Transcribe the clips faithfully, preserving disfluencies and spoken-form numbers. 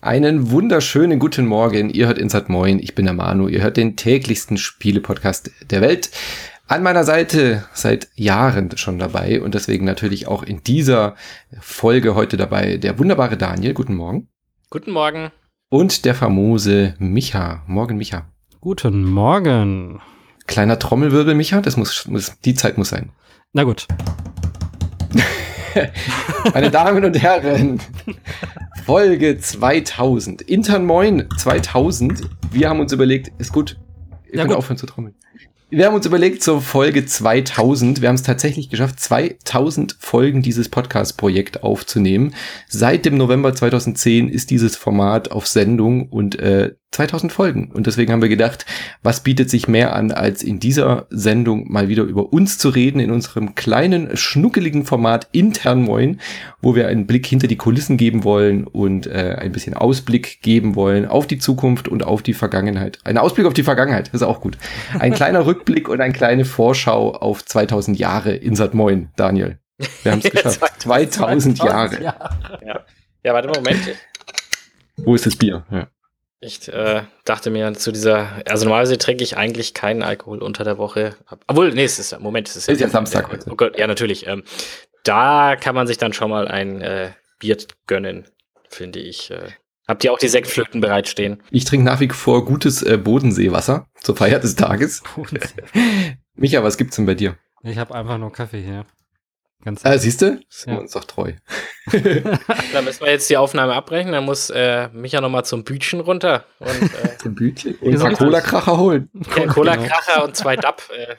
Einen wunderschönen guten Morgen. Ihr hört Insert Moin. Ich bin der Manu. Ihr hört den täglichsten Spiele-Podcast der Welt. An meiner Seite seit Jahren schon dabei und deswegen natürlich auch in dieser Folge heute dabei der wunderbare Daniel. Guten Morgen. Guten Morgen. Und der famose Micha. Morgen, Micha. Guten Morgen. Kleiner Trommelwirbel, Micha. Das muss, muss die Zeit muss sein. Na gut. Meine Damen und Herren, Folge zweitausend. Intern Moin zweitausend. Wir haben uns überlegt, ist gut, ihr ja, könnt gut. aufhören zu trommeln. Wir haben uns überlegt zur Folge zweitausend. Wir haben es tatsächlich geschafft, zweitausend Folgen dieses Podcast-Projekt aufzunehmen. Seit dem November zweitausendzehn ist dieses Format auf Sendung und äh, zweitausend Folgen. Und deswegen haben wir gedacht, was bietet sich mehr an, als in dieser Sendung mal wieder über uns zu reden, in unserem kleinen, schnuckeligen Format Intern Moin, wo wir einen Blick hinter die Kulissen geben wollen und äh, ein bisschen Ausblick geben wollen auf die Zukunft und auf die Vergangenheit. Ein Ausblick auf die Vergangenheit, ist auch gut. Ein kleiner Rückblick und eine kleine Vorschau auf zweitausend Jahre Insert Moin, Daniel. Wir haben es geschafft. zweitausend Jahre. Ja. ja, warte, Moment. Wo ist das Bier? Ja. Ich äh, dachte mir zu dieser, also normalerweise trinke ich eigentlich keinen Alkohol unter der Woche. Obwohl, nee, es ist ja, Moment, es ist ja, ist ja Samstag äh, heute. Oh Gott, ja, natürlich. Ähm, da kann man sich dann schon mal ein äh, Bier gönnen, finde ich. Äh, habt ihr auch die Sektflöten bereitstehen? Ich trinke nach wie vor gutes äh, Bodenseewasser zur Feier des Tages. Micha, was gibt's denn bei dir? Ich habe einfach nur Kaffee hier. Ganz Ah, siehst du? Sind wir Ja. uns doch treu. Dann müssen wir jetzt die Aufnahme abbrechen. Dann muss äh, Micha nochmal zum Bütchen runter und äh, Zum Bütchen. Und Wieso ein nicht? Cola-Kracher holen. einen Cola-Kracher und zwei Dab.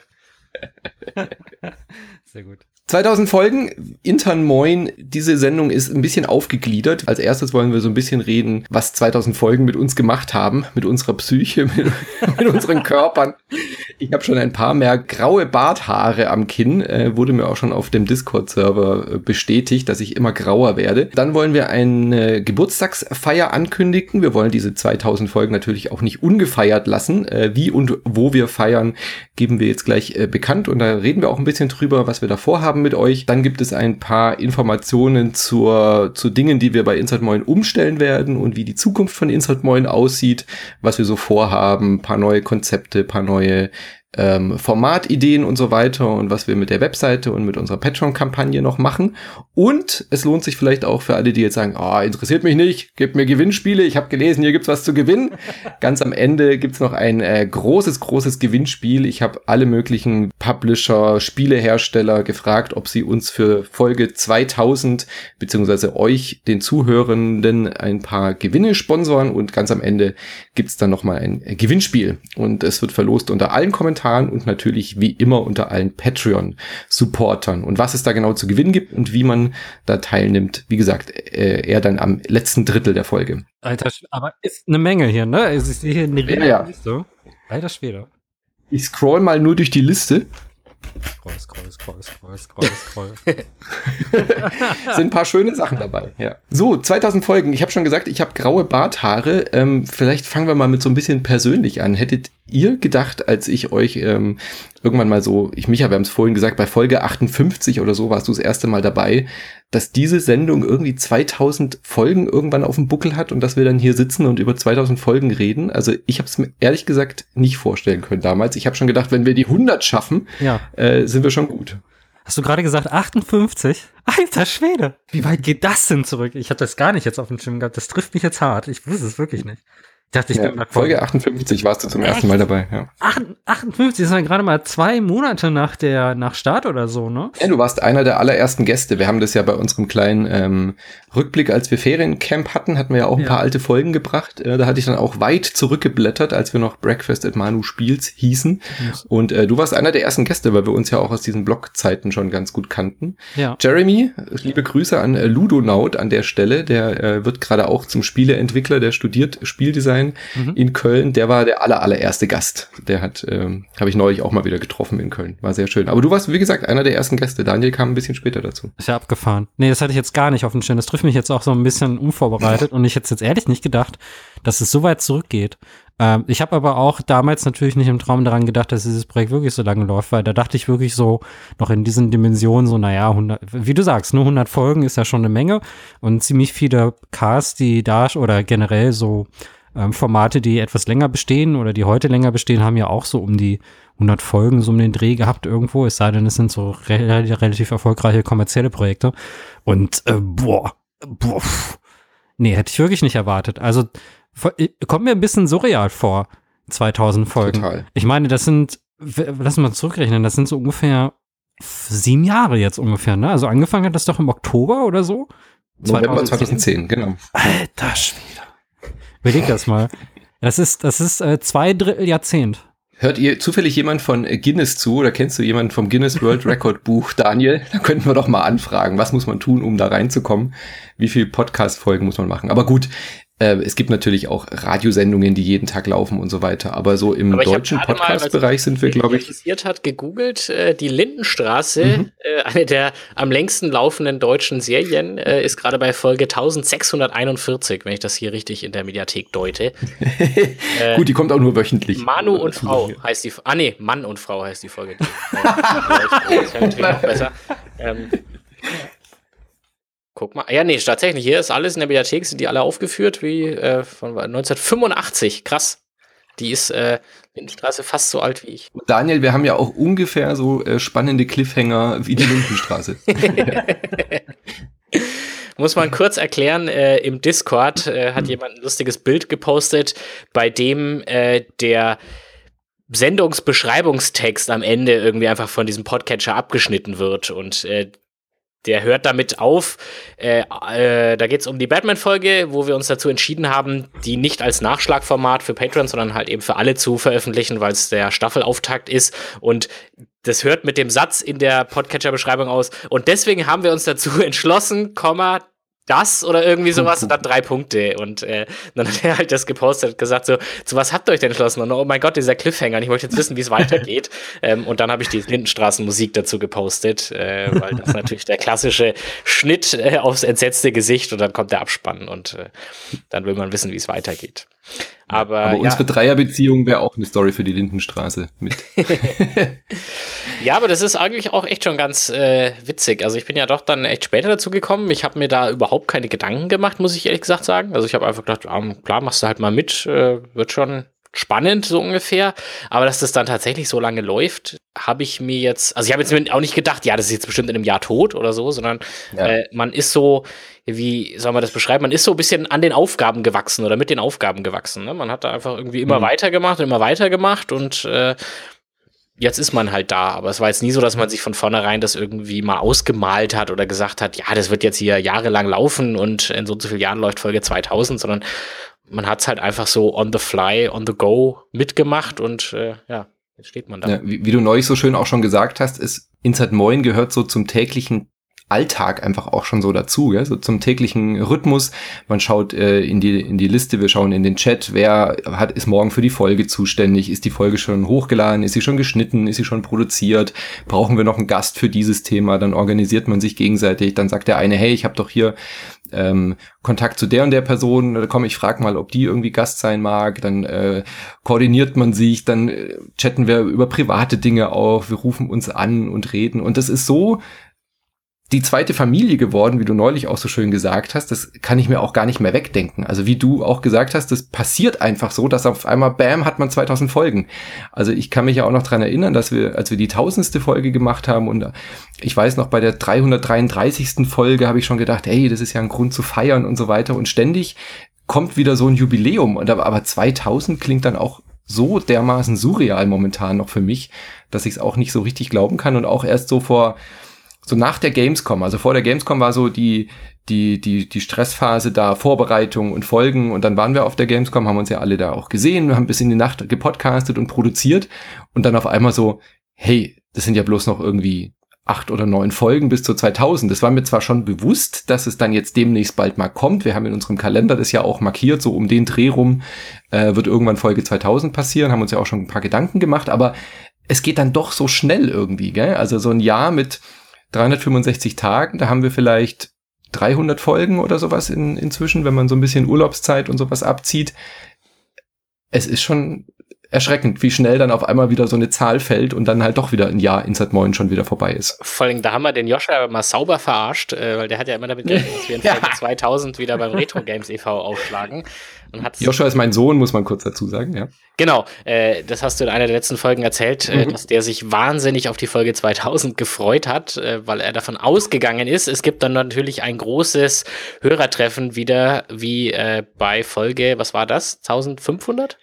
Äh, Sehr gut. zweitausend Folgen, Intern Moin. Diese Sendung ist ein bisschen aufgegliedert. Als erstes wollen wir so ein bisschen reden, was zweitausend Folgen mit uns gemacht haben, mit unserer Psyche, mit, mit unseren Körpern. Ich habe schon ein paar mehr graue Barthaare am Kinn, äh, wurde mir auch schon auf dem Discord-Server äh, bestätigt, dass ich immer grauer werde. Dann wollen wir eine Geburtstagsfeier ankündigen. Wir wollen diese zweitausend Folgen natürlich auch nicht ungefeiert lassen. Äh, wie und wo wir feiern, geben wir jetzt gleich äh, bekannt und da reden wir auch ein bisschen drüber, was wir da vorhaben mit euch. Dann gibt es ein paar Informationen zur, zu Dingen, die wir bei Insert Moin umstellen werden und wie die Zukunft von Insert Moin aussieht, was wir so vorhaben, paar neue Konzepte, paar neue ähm, Formatideen und so weiter und was wir mit der Webseite und mit unserer Patreon-Kampagne noch machen. Und es lohnt sich vielleicht auch für alle, die jetzt sagen, oh, interessiert mich nicht, gebt mir Gewinnspiele, ich habe gelesen, hier gibt's was zu gewinnen. Ganz am Ende gibt's noch ein äh, großes, großes Gewinnspiel. Ich habe alle möglichen Publisher, Spielehersteller gefragt, ob sie uns für Folge zweitausend beziehungsweise euch, den Zuhörenden, ein paar Gewinne sponsoren und ganz am Ende gibt's dann nochmal ein äh, Gewinnspiel. Und es wird verlost unter allen Kommentaren und natürlich wie immer unter allen Patreon-Supportern. Und was es da genau zu gewinnen gibt und wie man da teilnimmt, wie gesagt, äh, eher dann am letzten Drittel der Folge. Alter, Sch- aber ist eine Menge hier, ne? Also ich sehe hier eine Ja, ja. Liste. Alter Schwede. Ich scroll mal nur durch die Liste. Scroll, scroll, scroll, scroll, scroll, scroll. Sind ein paar schöne Sachen dabei. Ja. So, zweitausend Folgen. Ich habe schon gesagt, ich habe graue Barthaare. Ähm, vielleicht fangen wir mal mit so ein bisschen persönlich an. Hättet ihr gedacht, als ich euch ähm, irgendwann mal so, ich Micha, wir haben es vorhin gesagt, bei Folge achtundfünfzig oder so warst du das erste Mal dabei, dass diese Sendung irgendwie zweitausend Folgen irgendwann auf dem Buckel hat und dass wir dann hier sitzen und über zweitausend Folgen reden? Also ich habe es mir ehrlich gesagt nicht vorstellen können damals. Ich habe schon gedacht, wenn wir die hundert schaffen, Ja. äh, sind wir schon gut. Hast du gerade gesagt achtundfünfzig? Alter Schwede. Wie weit geht das denn zurück? Ich habe das gar nicht jetzt auf dem Schirm gehabt. Das trifft mich jetzt hart. Ich wusste es wirklich nicht. Ich dachte, ich Ja, bin bei Folge achtundfünfzig warst du zum Echt? ersten Mal dabei, ja. achtundfünfzig, das waren gerade mal zwei Monate nach der nach Start oder so, ne? Ja, du warst einer der allerersten Gäste. Wir haben das ja bei unserem kleinen ähm, Rückblick, als wir Feriencamp hatten, hatten wir ja auch ein Ja. paar alte Folgen gebracht. Äh, da hatte ich dann auch weit zurückgeblättert, als wir noch Breakfast at Manu Spiels hießen. Und äh, du warst einer der ersten Gäste, weil wir uns ja auch aus diesen Blog-Zeiten schon ganz gut kannten. Ja. Jeremy, liebe Grüße an äh, Ludonaut an der Stelle. Der äh, wird gerade auch zum Spieleentwickler, der studiert Spieldesign sein mhm. in Köln. Der war der aller, allererste Gast. Der hat, ähm, habe ich neulich auch mal wieder getroffen in Köln. War sehr schön. Aber du warst, wie gesagt, einer der ersten Gäste. Daniel kam ein bisschen später dazu. Ist ja abgefahren. Nee, das hatte ich jetzt gar nicht auf dem Schirm. Das trifft mich jetzt auch so ein bisschen unvorbereitet und ich hätte jetzt ehrlich nicht gedacht, dass es so weit zurückgeht. Ähm, ich habe aber auch damals natürlich nicht im Traum daran gedacht, dass dieses Projekt wirklich so lange läuft, weil da dachte ich wirklich so noch in diesen Dimensionen so, naja, hundert, wie du sagst, nur hundert Folgen ist ja schon eine Menge und ziemlich viele Casts, die da oder generell so ähm, Formate, die etwas länger bestehen oder die heute länger bestehen, haben ja auch so um die hundert Folgen so um den Dreh gehabt irgendwo, es sei denn, es sind so re- relativ erfolgreiche kommerzielle Projekte und äh, boah, boah, nee, hätte ich wirklich nicht erwartet. Also kommt mir ein bisschen surreal vor, zweitausend Folgen. Total. Ich meine, das sind, lass mal zurückrechnen, das sind so ungefähr sieben Jahre jetzt ungefähr, ne? Also angefangen hat das doch im Oktober oder so? November zweitausendzehn, genau. Alter Schwede. Überleg das mal. Das ist, das ist äh, zwei Drittel Jahrzehnt. Hört ihr zufällig jemand von Guinness zu oder kennst du jemanden vom Guinness World Record Buch, Daniel? Da könnten wir doch mal anfragen, was muss man tun, um da reinzukommen? Wie viele Podcast-Folgen muss man machen? Aber gut, äh, es gibt natürlich auch Radiosendungen, die jeden Tag laufen und so weiter. Aber so im deutschen Podcast-Bereich sind wir, glaube ich... interessiert hat, gegoogelt, äh, die Lindenstraße, Mhm. äh, eine der am längsten laufenden deutschen Serien, äh, ist gerade bei Folge eintausendsechshunderteinundvierzig, wenn ich das hier richtig in der Mediathek deute. äh, Gut, die kommt auch nur wöchentlich. Manu und Frau heißt die, ah nee, Mann und Frau heißt die Folge. Das ist ja natürlich noch besser. Ähm, guck mal, ja nee, tatsächlich, hier ist alles in der Mediathek, sind die alle aufgeführt, wie äh, von neunzehnhundertfünfundachtzig, krass. Die ist äh, Lindenstraße fast so alt wie ich. Daniel, wir haben ja auch ungefähr so äh, spannende Cliffhanger wie die Lindenstraße. Muss man kurz erklären, äh, im Discord äh, hat jemand ein lustiges Bild gepostet, bei dem äh, der Sendungsbeschreibungstext am Ende irgendwie einfach von diesem Podcatcher abgeschnitten wird und äh, der hört damit auf. Äh, äh, da geht es um die Batman-Folge, wo wir uns dazu entschieden haben, die nicht als Nachschlagformat für Patreon, sondern halt eben für alle zu veröffentlichen, weil es der Staffelauftakt ist. Und das hört mit dem Satz in der Podcatcher-Beschreibung aus. Und deswegen haben wir uns dazu entschlossen, Komma, das oder irgendwie sowas und dann drei Punkte. Und äh, dann hat er halt das gepostet und gesagt so, zu was habt ihr euch denn entschlossen? Und oh mein Gott, dieser Cliffhanger, und ich möchte jetzt wissen, wie es weitergeht. ähm, und dann habe ich die Lindenstraßenmusik dazu gepostet, äh, weil das natürlich der klassische Schnitt äh, aufs entsetzte Gesicht und dann kommt der Abspann und äh, dann will man wissen, wie es weitergeht. Aber, Aber ja. unsere Dreierbeziehung wäre auch eine Story für die Lindenstraße mit. Ja, aber das ist eigentlich auch echt schon ganz äh, witzig. Also ich bin ja doch dann echt später dazu gekommen. Ich habe mir da überhaupt keine Gedanken gemacht, muss ich ehrlich gesagt sagen. Also ich habe einfach gedacht, ah, klar, machst du halt mal mit, äh, wird schon spannend so ungefähr. Aber dass das dann tatsächlich so lange läuft, habe ich mir jetzt, also ich habe jetzt auch nicht gedacht, ja, das ist jetzt bestimmt in einem Jahr tot oder so, sondern Ja. äh, man ist so, wie soll man das beschreiben, man ist so ein bisschen an den Aufgaben gewachsen oder mit den Aufgaben gewachsen. Ne? Man hat da einfach irgendwie immer Mhm. weitergemacht, immer weitergemacht und äh, jetzt ist man halt da, aber es war jetzt nie so, dass man sich von vornherein das irgendwie mal ausgemalt hat oder gesagt hat, ja, das wird jetzt hier jahrelang laufen und in so und so vielen Jahren läuft Folge zweitausend, sondern man hat es halt einfach so on the fly, on the go mitgemacht und äh, ja, jetzt steht man da. Ja, wie, wie du neulich so schön auch schon gesagt hast, ist Inside Moin gehört so zum täglichen Alltag einfach auch schon so dazu, gell? So zum täglichen Rhythmus. Man schaut äh, in die in die Liste, wir schauen in den Chat, wer hat ist morgen für die Folge zuständig, ist die Folge schon hochgeladen, ist sie schon geschnitten, ist sie schon produziert, brauchen wir noch einen Gast für dieses Thema, dann organisiert man sich gegenseitig, dann sagt der eine, hey, ich habe doch hier ähm, Kontakt zu der und der Person, komm, ich frage mal, ob die irgendwie Gast sein mag, dann äh, koordiniert man sich, dann äh, chatten wir über private Dinge auf, wir rufen uns an und reden und das ist so die zweite Familie geworden, wie du neulich auch so schön gesagt hast, das kann ich mir auch gar nicht mehr wegdenken. Also wie du auch gesagt hast, das passiert einfach so, dass auf einmal, bam, hat man zweitausend Folgen. Also ich kann mich ja auch noch dran erinnern, dass wir, als wir die tausendste Folge gemacht haben und ich weiß noch, bei der dreihundertdreiunddreißigsten Folge habe ich schon gedacht, hey, das ist ja ein Grund zu feiern und so weiter und ständig kommt wieder so ein Jubiläum. Und aber, aber zweitausend klingt dann auch so dermaßen surreal momentan noch für mich, dass ich es auch nicht so richtig glauben kann und auch erst so vor so nach der Gamescom, also vor der Gamescom war so die die die die Stressphase da, Vorbereitung und Folgen und dann waren wir auf der Gamescom, haben uns ja alle da auch gesehen, haben bis in die Nacht gepodcastet und produziert und dann auf einmal so, hey, das sind ja bloß noch irgendwie acht oder neun Folgen bis zu zweitausend. Das war mir zwar schon bewusst, dass es dann jetzt demnächst bald mal kommt. Wir haben in unserem Kalender das ja auch markiert, so um den Dreh rum äh, wird irgendwann Folge zweitausend passieren, haben uns ja auch schon ein paar Gedanken gemacht, aber es geht dann doch so schnell irgendwie, gell? Also so ein Jahr mit dreihundertfünfundsechzig Tagen, da haben wir vielleicht dreihundert Folgen oder sowas in, inzwischen, wenn man so ein bisschen Urlaubszeit und sowas abzieht. Es ist schon erschreckend, wie schnell dann auf einmal wieder so eine Zahl fällt und dann halt doch wieder ein Jahr Insert Moin schon wieder vorbei ist. Vor allem, da haben wir den Joshua mal sauber verarscht, äh, weil der hat ja immer damit gerechnet, dass wir in Folge zweitausend wieder beim Retro Games e V aufschlagen. Und hat's Joshua ist mein Sohn, muss man kurz dazu sagen, ja. Genau, äh, das hast du in einer der letzten Folgen erzählt, mhm. äh, dass der sich wahnsinnig auf die Folge zweitausend gefreut hat, äh, weil er davon ausgegangen ist. Es gibt dann natürlich ein großes Hörertreffen wieder, wie äh, bei Folge, was war das, eintausendfünfhundert?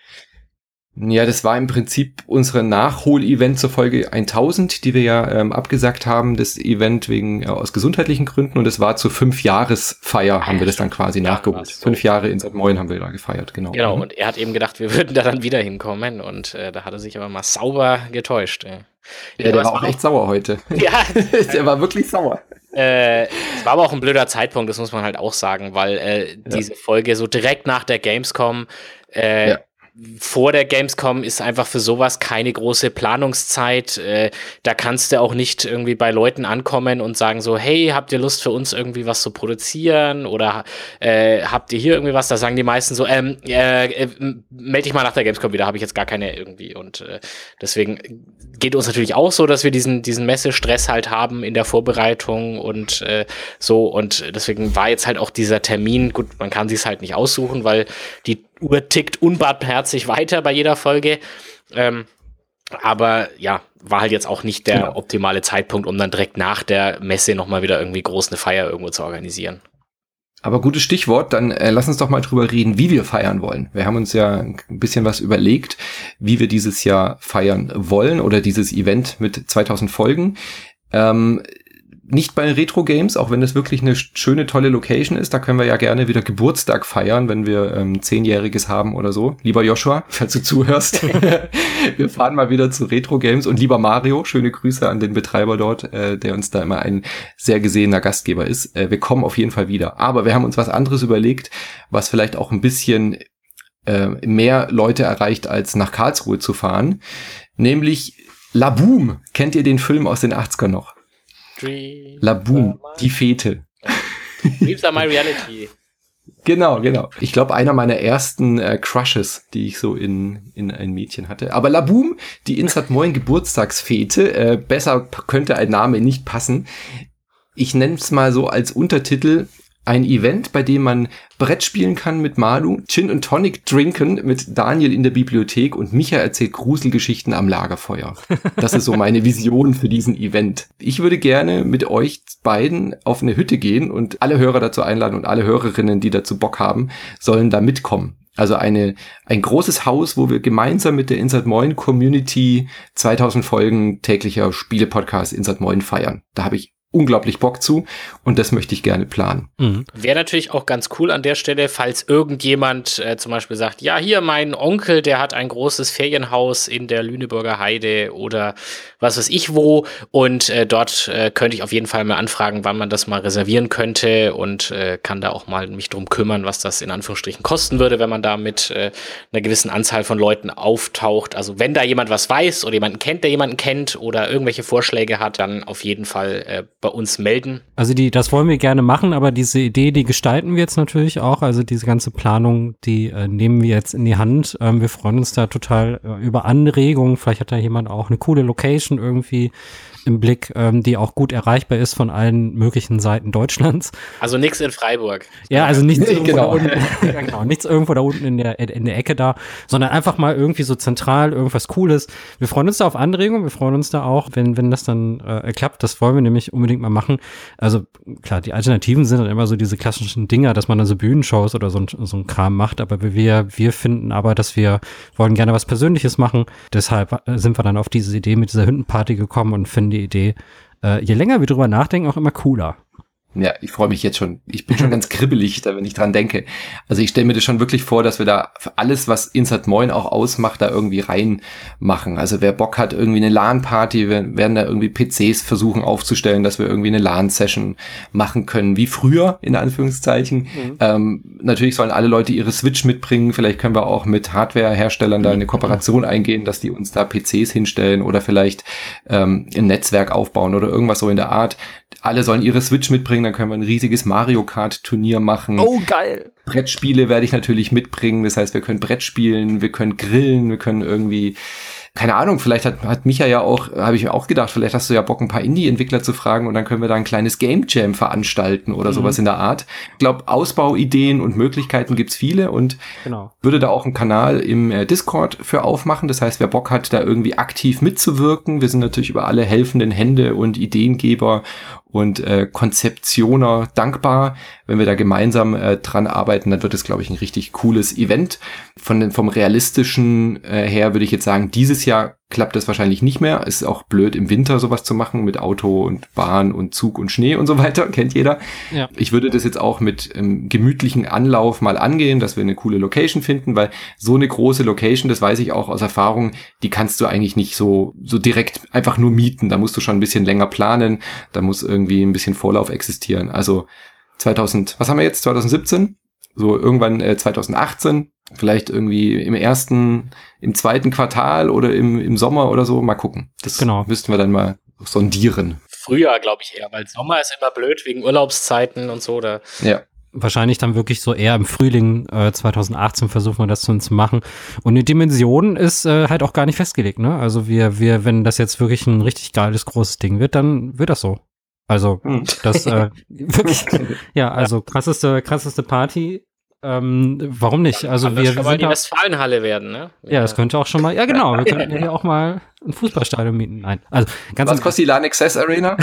Ja, das war im Prinzip unsere Nachhol-Event zur Folge tausend, die wir ja ähm, abgesagt haben, das Event wegen äh, aus gesundheitlichen Gründen, und es war zur Fünf-Jahres-Feier, haben wir das dann quasi ja, nachgeholt. So. Fünf Jahre Insert Moin haben wir da gefeiert, genau. Genau, mhm. und er hat eben gedacht, wir würden da dann wieder hinkommen, und äh, da hat er sich aber mal sauber getäuscht. Äh. Ja, der war auch echt sauer heute. Ja. Der war wirklich sauer. Äh, es war aber auch ein blöder Zeitpunkt, das muss man halt auch sagen, weil äh, ja. diese Folge so direkt nach der Gamescom äh, ja. vor der Gamescom ist einfach für sowas keine große Planungszeit. Äh, da kannst du auch nicht irgendwie bei Leuten ankommen und sagen so, hey, habt ihr Lust für uns irgendwie was zu produzieren? Oder äh, habt ihr hier irgendwie was? Da sagen die meisten so, ähm, äh, äh, melde dich mal nach der Gamescom wieder, habe ich jetzt gar keine irgendwie. Und äh, deswegen geht uns natürlich auch so, dass wir diesen diesen Messestress halt haben in der Vorbereitung und äh, so. Und deswegen war jetzt halt auch dieser Termin, gut, man kann sich's halt nicht aussuchen, weil die Uhr tickt unbarmherzig weiter bei jeder Folge. Ähm, aber ja, war halt jetzt auch nicht der genau. optimale Zeitpunkt, um dann direkt nach der Messe nochmal wieder irgendwie groß eine Feier irgendwo zu organisieren. Aber gutes Stichwort, dann äh, lass uns doch mal drüber reden, wie wir feiern wollen. Wir haben uns ja ein bisschen was überlegt, wie wir dieses Jahr feiern wollen oder dieses Event mit zweitausend Folgen. Ähm, nicht bei Retro Games, auch wenn das wirklich eine schöne, tolle Location ist. Da können wir ja gerne wieder Geburtstag feiern, wenn wir ähm, Zehnjähriges haben oder so. Lieber Joshua, falls du zuhörst, wir fahren mal wieder zu Retro Games. Und lieber Mario, schöne Grüße an den Betreiber dort, äh, der uns da immer ein sehr gesehener Gastgeber ist. Äh, wir kommen auf jeden Fall wieder. Aber wir haben uns was anderes überlegt, was vielleicht auch ein bisschen äh, mehr Leute erreicht, als nach Karlsruhe zu fahren. Nämlich La Boom. Kennt ihr den Film aus den achtzigern noch? La Boom, die Fete. Dreams are my reality. Genau, genau. Ich glaube, einer meiner ersten äh, Crushes, die ich so in in ein Mädchen hatte. Aber La Boom, die Insert Moin Geburtstagsfete, äh, besser könnte ein Name nicht passen. Ich nenne es mal so als Untertitel: ein Event, bei dem man Brett spielen kann mit Malu, Gin und Tonic trinken mit Daniel in der Bibliothek und Micha erzählt Gruselgeschichten am Lagerfeuer. Das ist so meine Vision für diesen Event. Ich würde gerne mit euch beiden auf eine Hütte gehen und alle Hörer dazu einladen und alle Hörerinnen, die dazu Bock haben, sollen da mitkommen. Also eine ein großes Haus, wo wir gemeinsam mit der Insert Moin Community zweitausend Folgen täglicher Spiele-Podcast Insert Moin feiern. Da habe ich unglaublich Bock zu und das möchte ich gerne planen. Mhm. Wäre natürlich auch ganz cool an der Stelle, falls irgendjemand äh, zum Beispiel sagt, ja, hier mein Onkel, der hat ein großes Ferienhaus in der Lüneburger Heide oder was weiß ich wo, und äh, dort äh, könnte ich auf jeden Fall mal anfragen, wann man das mal reservieren könnte, und äh, kann da auch mal mich drum kümmern, was das in Anführungsstrichen kosten würde, wenn man da mit äh, einer gewissen Anzahl von Leuten auftaucht. Also wenn da jemand was weiß oder jemanden kennt, der jemanden kennt oder irgendwelche Vorschläge hat, dann auf jeden Fall äh, bei uns melden. Also die, das wollen wir gerne machen, aber diese Idee, die gestalten wir jetzt natürlich auch. Also diese ganze Planung, die äh, nehmen wir jetzt in die Hand. Ähm, wir freuen uns da total äh, über Anregungen. Vielleicht hat da jemand auch eine coole Location irgendwie im Blick, ähm, die auch gut erreichbar ist von allen möglichen Seiten Deutschlands. Also nichts in Freiburg. Ja, also nichts irgendwo genau. da unten, ja, genau, nichts irgendwo da unten in der in der Ecke da, sondern einfach mal irgendwie so zentral irgendwas Cooles. Wir freuen uns da auf Anregungen, wir freuen uns da auch, wenn wenn das dann äh, klappt. Das wollen wir nämlich unbedingt mal machen. Also klar, die Alternativen sind dann immer so diese klassischen Dinger, dass man dann so Bühnenshows oder so ein, so ein Kram macht, aber wir wir finden aber, dass wir wollen gerne was Persönliches machen. Deshalb sind wir dann auf diese Idee mit dieser Hündenparty gekommen und finden die Idee, äh, je länger wir drüber nachdenken, auch immer cooler. Ja, ich freue mich jetzt schon. Ich bin schon ganz kribbelig, da wenn ich dran denke. Also ich stelle mir das schon wirklich vor, dass wir da für alles, was Insert Moin auch ausmacht, da irgendwie reinmachen. Also wer Bock hat, irgendwie eine LAN-Party, wir werden da irgendwie P Cs versuchen aufzustellen, dass wir irgendwie eine LAN-Session machen können, wie früher, in Anführungszeichen. Mhm. Ähm, natürlich sollen alle Leute ihre Switch mitbringen. Vielleicht können wir auch mit Hardware-Herstellern da eine Kooperation eingehen, dass die uns da P Cs hinstellen oder vielleicht ähm, ein Netzwerk aufbauen oder irgendwas so in der Art. Alle sollen ihre Switch mitbringen, dann können wir ein riesiges Mario Kart Turnier machen. Oh, geil. Brettspiele werde ich natürlich mitbringen. Das heißt, wir können Brett spielen, wir können grillen, wir können irgendwie, keine Ahnung, vielleicht hat, hat Micha ja auch, habe ich mir auch gedacht, vielleicht hast du ja Bock, ein paar Indie-Entwickler zu fragen und dann können wir da ein kleines Game Jam veranstalten oder mhm. sowas in der Art. Ich glaube, Ausbauideen und Möglichkeiten gibt's viele und genau. würde da auch einen Kanal im äh, Discord für aufmachen. Das heißt, wer Bock hat, da irgendwie aktiv mitzuwirken, wir sind natürlich über alle helfenden Hände und Ideengeber und äh, Konzeptioner dankbar. Wenn wir da gemeinsam äh, dran arbeiten, dann wird es, glaube ich, ein richtig cooles Event. Von den, vom Realistischen äh, her würde ich jetzt sagen, dieses Jahr klappt das wahrscheinlich nicht mehr. Ist auch blöd, im Winter sowas zu machen mit Auto und Bahn und Zug und Schnee und so weiter, kennt jeder. Ja. Ich würde das jetzt auch mit ähm, gemütlichen Anlauf mal angehen, dass wir eine coole Location finden, weil so eine große Location, das weiß ich auch aus Erfahrung, die kannst du eigentlich nicht so so direkt einfach nur mieten. Da musst du schon ein bisschen länger planen, da muss irgendwie ein bisschen Vorlauf existieren. Also zweitausend, was haben wir jetzt, zwanzig siebzehn? So irgendwann äh, zwanzig achtzehn, vielleicht irgendwie im ersten, im zweiten Quartal oder im, im Sommer oder so, mal gucken. Das genau. müssten wir dann mal sondieren. Früher, glaube ich eher, weil Sommer ist immer blöd wegen Urlaubszeiten und so. Da. Ja. Wahrscheinlich dann wirklich so eher im Frühling äh, zwanzig achtzehn versuchen wir das zu, zu machen. Und die Dimension ist äh, halt auch gar nicht festgelegt, ne? Also wir, wir, wenn das jetzt wirklich ein richtig geiles, großes Ding wird, dann wird das so. Also, hm. das äh, wirklich, ja, also krasseste, krasseste Party. Ähm, warum nicht? Also kann wir das schon sind mal die Westfalenhalle werden, ne? Ja, das könnte auch schon mal, ja genau, wir könnten ja hier auch mal ein Fußballstadion mieten. Nein, also ganz Was kostet die LAN Access Arena?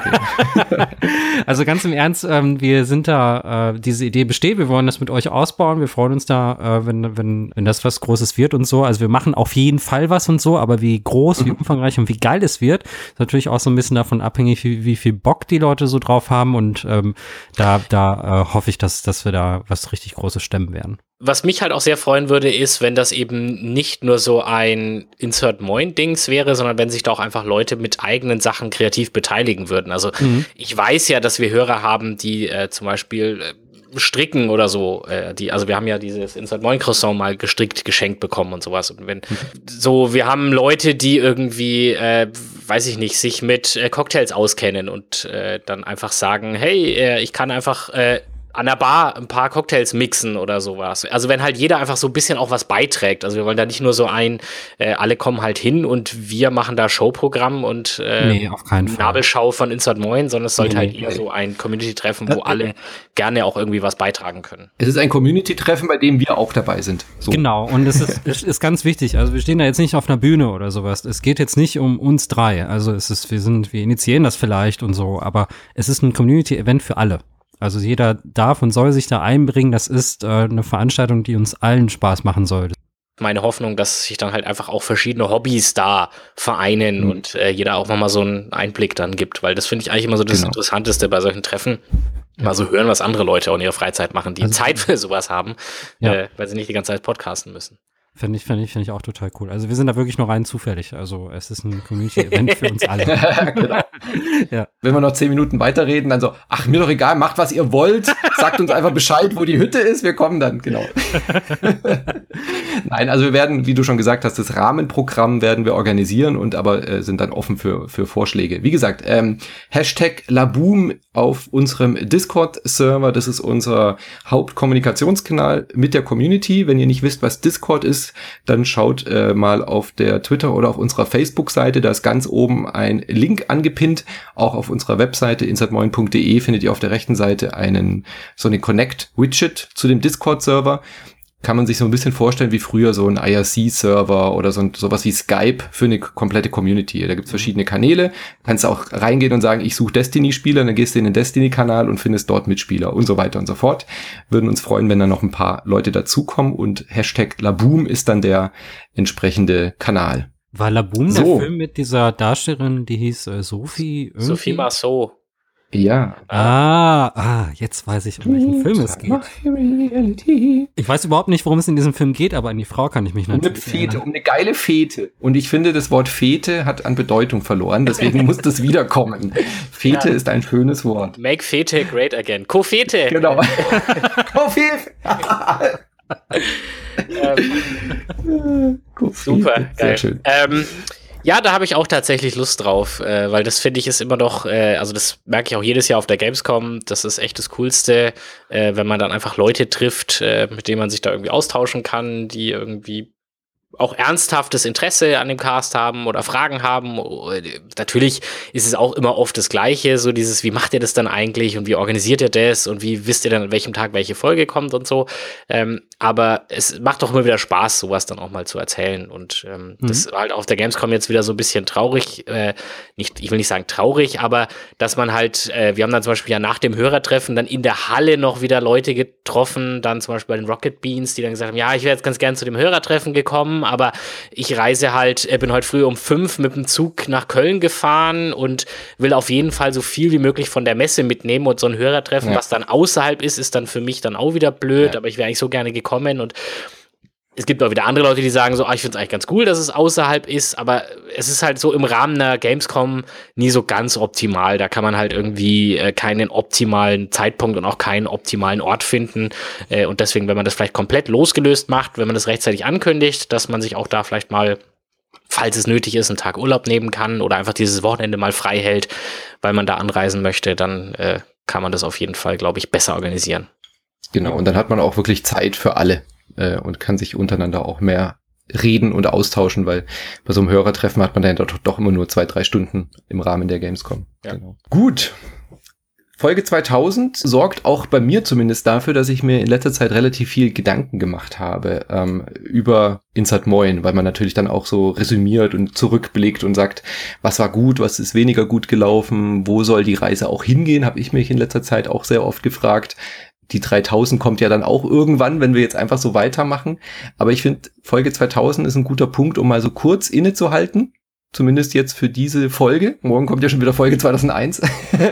Also ganz im Ernst, ähm, wir sind da, äh, diese Idee besteht, wir wollen das mit euch ausbauen, wir freuen uns da, äh, wenn, wenn, wenn das was Großes wird und so. Also wir machen auf jeden Fall was und so, aber wie groß, wie umfangreich und wie geil es wird, ist natürlich auch so ein bisschen davon abhängig, wie, wie viel Bock die Leute so drauf haben und ähm, da, da äh, hoffe ich, dass, dass wir da was richtig Großes stemmen werden. Was mich halt auch sehr freuen würde, ist, wenn das eben nicht nur so ein Insert-Moin-Dings wäre, sondern wenn sich da auch einfach Leute mit eigenen Sachen kreativ beteiligen würden. Also mhm. ich weiß ja, dass wir Hörer haben, die äh, zum Beispiel äh, stricken oder so. Äh, die, also wir haben ja dieses Insert-Moin-Croissant mal gestrickt geschenkt bekommen und sowas. Und wenn mhm. so, wir haben Leute, die irgendwie, äh, weiß ich nicht, sich mit äh, Cocktails auskennen und äh, dann einfach sagen, hey, äh, ich kann einfach äh, an der Bar ein paar Cocktails mixen oder sowas. Also wenn halt jeder einfach so ein bisschen auch was beiträgt. Also wir wollen da nicht nur so ein, äh, alle kommen halt hin und wir machen da Showprogramm und äh, nee, auf keinen Fall. Nabelschau von Insert Moin, sondern es sollte nee, halt nee, eher nee. so ein Community-Treffen, wo alle gerne auch irgendwie was beitragen können. Es ist ein Community-Treffen, bei dem wir auch dabei sind. So. Genau, und es ist, es ist ganz wichtig. Also wir stehen da jetzt nicht auf einer Bühne oder sowas. Es geht jetzt nicht um uns drei. Also es ist, wir sind, wir initiieren das vielleicht und so, aber es ist ein Community-Event für alle. Also jeder darf und soll sich da einbringen. Das ist äh, eine Veranstaltung, die uns allen Spaß machen sollte. Meine Hoffnung, dass sich dann halt einfach auch verschiedene Hobbys da vereinen mhm. und äh, jeder auch mal so einen Einblick dann gibt. Weil das finde ich eigentlich immer so das genau. Interessanteste bei solchen Treffen. Ja. Mal so hören, was andere Leute auch in ihrer Freizeit machen, die also, Zeit für sowas haben, ja. äh, weil sie nicht die ganze Zeit podcasten müssen. Finde ich, finde ich, finde ich auch total cool. Also wir sind da wirklich nur rein zufällig. Also es ist ein Community-Event für uns alle. Genau. Ja. Wenn wir noch zehn Minuten weiterreden, dann so, ach, mir doch egal, macht, was ihr wollt. Sagt uns einfach Bescheid, wo die Hütte ist. Wir kommen dann, genau. Nein, also wir werden, wie du schon gesagt hast, das Rahmenprogramm werden wir organisieren und aber äh, sind dann offen für für Vorschläge. Wie gesagt, ähm, Hashtag Laboom auf unserem Discord-Server. Das ist unser Hauptkommunikationskanal mit der Community. Wenn ihr nicht wisst, was Discord ist, dann schaut äh, mal auf der Twitter oder auf unserer Facebook-Seite, da ist ganz oben ein Link angepinnt. Auch auf unserer Webseite insertmoin punkt de findet ihr auf der rechten Seite einen so eine Connect-Widget zu dem Discord-Server. Kann man sich so ein bisschen vorstellen wie früher so ein I R C-Server oder so sowas wie Skype für eine komplette Community. Da gibt's verschiedene Kanäle. Du kannst auch reingehen und sagen, ich suche Destiny-Spieler, dann gehst du in den Destiny-Kanal und findest dort Mitspieler und so weiter und so fort. Würden uns freuen, wenn da noch ein paar Leute dazukommen und Hashtag Laboom ist dann der entsprechende Kanal. War Laboom so der Film mit dieser Darstellerin, die hieß äh, Sophie? Irgendwie? Sophie Marceau. Ja. Ah, ah, jetzt weiß ich, um welchen Film es geht. Ich weiß überhaupt nicht, worum es in diesem Film geht, aber an die Frau kann ich mich um natürlich eine Fete, um eine geile Fete. Und ich finde, das Wort Fete hat an Bedeutung verloren, deswegen muss das wiederkommen. Fete ja. ist ein schönes Wort. Make Fete great again. Co-Fete. Genau. Co-Fete. ähm, super, geil. Sehr schön. Ähm, Ja, da habe ich auch tatsächlich Lust drauf, äh, weil das finde ich ist immer noch, äh, also das merke ich auch jedes Jahr auf der Gamescom, das ist echt das Coolste, äh, wenn man dann einfach Leute trifft, äh, mit denen man sich da irgendwie austauschen kann, die irgendwie auch ernsthaftes Interesse an dem Cast haben oder Fragen haben. Natürlich ist es auch immer oft das Gleiche, so dieses, wie macht ihr das dann eigentlich und wie organisiert ihr das und wie wisst ihr dann, an welchem Tag welche Folge kommt und so. Ähm, aber es macht doch immer wieder Spaß, sowas dann auch mal zu erzählen und ähm, mhm. das war halt auf der Gamescom jetzt wieder so ein bisschen traurig, äh, nicht, ich will nicht sagen traurig, aber dass man halt, äh, wir haben dann zum Beispiel ja nach dem Hörertreffen dann in der Halle noch wieder Leute getroffen, dann zum Beispiel bei den Rocket Beans, die dann gesagt haben, ja, ich wäre jetzt ganz gern zu dem Hörertreffen gekommen, aber ich reise halt, bin heute früh um fünf mit dem Zug nach Köln gefahren und will auf jeden Fall so viel wie möglich von der Messe mitnehmen und so ein Hörertreffen, ja. was dann außerhalb ist, ist dann für mich dann auch wieder blöd, ja. aber ich wäre eigentlich so gerne gekommen und es gibt auch wieder andere Leute, die sagen so, ah, ich finde es eigentlich ganz cool, dass es außerhalb ist, aber es ist halt so im Rahmen einer Gamescom nie so ganz optimal. Da kann man halt irgendwie äh, keinen optimalen Zeitpunkt und auch keinen optimalen Ort finden. Äh, und deswegen, wenn man das vielleicht komplett losgelöst macht, wenn man das rechtzeitig ankündigt, dass man sich auch da vielleicht mal, falls es nötig ist, einen Tag Urlaub nehmen kann oder einfach dieses Wochenende mal frei hält, weil man da anreisen möchte, dann äh, kann man das auf jeden Fall, glaube ich, besser organisieren. Genau, und dann hat man auch wirklich Zeit für alle. Und kann sich untereinander auch mehr reden und austauschen, weil bei so einem Hörertreffen hat man dann doch, doch immer nur zwei, drei Stunden im Rahmen der Gamescom. Ja. Genau. Gut. Folge zweitausend sorgt auch bei mir zumindest dafür, dass ich mir in letzter Zeit relativ viel Gedanken gemacht habe ähm, über Insert Moin, weil man natürlich dann auch so resümiert und zurückblickt und sagt, was war gut, was ist weniger gut gelaufen, wo soll die Reise auch hingehen, habe ich mich in letzter Zeit auch sehr oft gefragt. Die dreitausend kommt ja dann auch irgendwann, wenn wir jetzt einfach so weitermachen. Aber ich finde, Folge zweitausend ist ein guter Punkt, um mal so kurz innezuhalten. Zumindest jetzt für diese Folge. Morgen kommt ja schon wieder Folge zweitausendeins.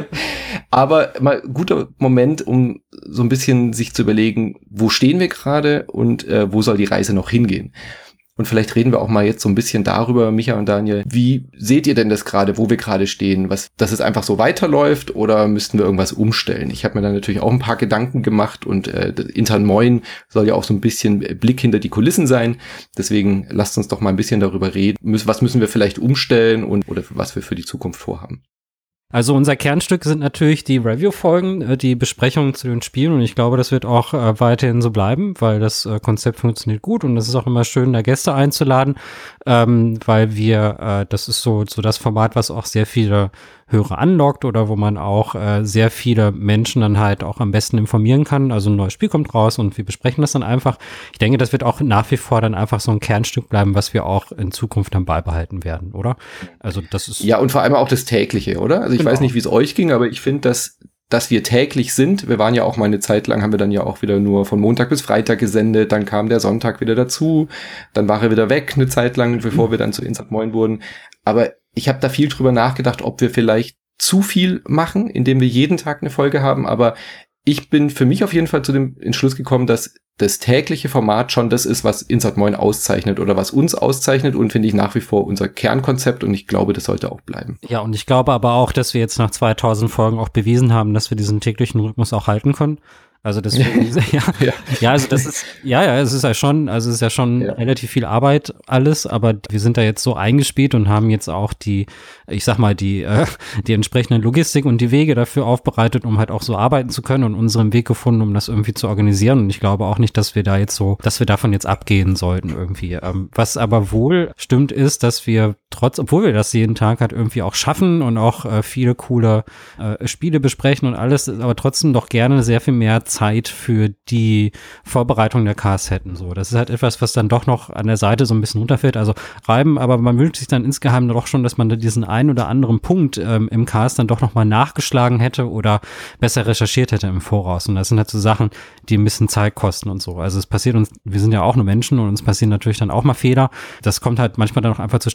Aber mal guter Moment, um so ein bisschen sich zu überlegen, wo stehen wir gerade und äh, wo soll die Reise noch hingehen? Und vielleicht reden wir auch mal jetzt so ein bisschen darüber, Micha und Daniel, wie seht ihr denn das gerade, wo wir gerade stehen? Was, dass es einfach so weiterläuft oder müssten wir irgendwas umstellen? Ich habe mir da natürlich auch ein paar Gedanken gemacht und äh, Intern Moin soll ja auch so ein bisschen Blick hinter die Kulissen sein. Deswegen lasst uns doch mal ein bisschen darüber reden. Was müssen wir vielleicht umstellen und oder was wir für die Zukunft vorhaben? Also unser Kernstück sind natürlich die Review-Folgen, die Besprechungen zu den Spielen und ich glaube, das wird auch äh, weiterhin so bleiben, weil das äh, Konzept funktioniert gut und es ist auch immer schön, da Gäste einzuladen, ähm, weil wir, äh, das ist so so das Format, was auch sehr viele Hörer anlockt oder wo man auch äh, sehr viele Menschen dann halt auch am besten informieren kann. Also ein neues Spiel kommt raus und wir besprechen das dann einfach. Ich denke, das wird auch nach wie vor dann einfach so ein Kernstück bleiben, was wir auch in Zukunft dann beibehalten werden, oder? Also das ist ja, und vor allem auch das Tägliche, oder? Also ich genau. weiß nicht, wie es euch ging, aber ich finde, dass dass wir täglich sind. Wir waren ja auch mal eine Zeit lang, haben wir dann ja auch wieder nur von Montag bis Freitag gesendet, dann kam der Sonntag wieder dazu, dann war er wieder weg eine Zeit lang, bevor wir dann zu Insert Moin wurden. Aber ich habe da viel drüber nachgedacht, ob wir vielleicht zu viel machen, indem wir jeden Tag eine Folge haben, aber ich bin für mich auf jeden Fall zu dem Entschluss gekommen, dass das tägliche Format schon das ist, was Insert Moin auszeichnet oder was uns auszeichnet und finde ich nach wie vor unser Kernkonzept und ich glaube, das sollte auch bleiben. Ja, und ich glaube aber auch, dass wir jetzt nach zweitausend Folgen auch bewiesen haben, dass wir diesen täglichen Rhythmus auch halten können. Also deswegen, ja, ja, ja, also das ist, ja, ja, es ist ja schon, also es ist ja schon ja. relativ viel Arbeit alles, aber wir sind da jetzt so eingespielt und haben jetzt auch die, ich sag mal, die, äh, die entsprechende Logistik und die Wege dafür aufbereitet, um halt auch so arbeiten zu können und unseren Weg gefunden, um das irgendwie zu organisieren. Und ich glaube auch nicht, dass wir da jetzt so, dass wir davon jetzt abgehen sollten irgendwie. Ähm, was aber wohl stimmt ist, dass wir trotz, obwohl wir das jeden Tag halt irgendwie auch schaffen und auch äh, viele coole äh, Spiele besprechen und alles, aber trotzdem doch gerne sehr viel mehr Zeit für die Vorbereitung der Casts hätten. So, das ist halt etwas, was dann doch noch an der Seite so ein bisschen runterfällt. Also reiben, aber man wünscht sich dann insgeheim doch schon, dass man da diesen einen oder anderen Punkt ähm, im Cast dann doch noch mal nachgeschlagen hätte oder besser recherchiert hätte im Voraus. Und das sind halt so Sachen, die ein bisschen Zeit kosten und so. Also es passiert uns, wir sind ja auch nur Menschen und uns passieren natürlich dann auch mal Fehler. Das kommt halt manchmal dann auch einfach zustande, dass wir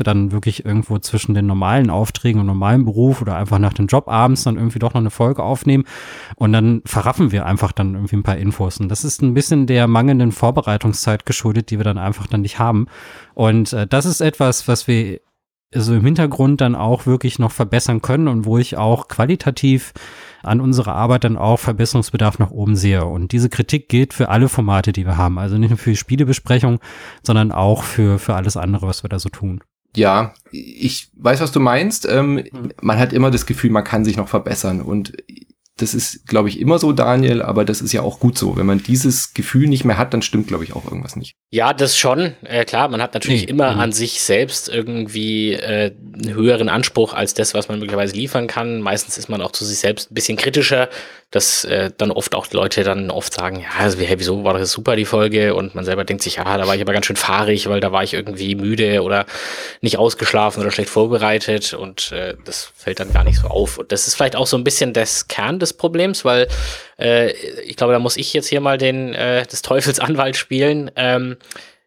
dann wirklich irgendwo zwischen den normalen Aufträgen und normalen Beruf oder einfach nach dem Job abends dann irgendwie doch noch eine Folge aufnehmen und dann verraffen wir einfach dann irgendwie ein paar Infos. Und das ist ein bisschen der mangelnden Vorbereitungszeit geschuldet, die wir dann einfach dann nicht haben. Und äh, das ist etwas, was wir so im Hintergrund dann auch wirklich noch verbessern können und wo ich auch qualitativ an unserer Arbeit dann auch Verbesserungsbedarf nach oben sehe. Und diese Kritik gilt für alle Formate, die wir haben. Also nicht nur für die Spielebesprechung, sondern auch für, für alles andere, was wir da so tun. Ja, ich weiß, was du meinst. Ähm, mhm. Man hat immer das Gefühl, man kann sich noch verbessern. Und das ist, glaube ich, immer so, Daniel, aber das ist ja auch gut so. Wenn man dieses Gefühl nicht mehr hat, dann stimmt, glaube ich, auch irgendwas nicht. Ja, das schon. Äh, klar, man hat natürlich nee, immer nee. an sich selbst irgendwie äh, einen höheren Anspruch als das, was man möglicherweise liefern kann. Meistens ist man auch zu sich selbst ein bisschen kritischer, dass äh, dann oft auch Leute dann oft sagen, ja, also, hey, wieso war das super, die Folge? Und man selber denkt sich, ja, da war ich aber ganz schön fahrig, weil da war ich irgendwie müde oder nicht ausgeschlafen oder schlecht vorbereitet und äh, das fällt dann gar nicht so auf. Und das ist vielleicht auch so ein bisschen das Kern des Problems, weil äh, ich glaube, da muss ich jetzt hier mal den äh, des Teufels Anwalt spielen. Ähm,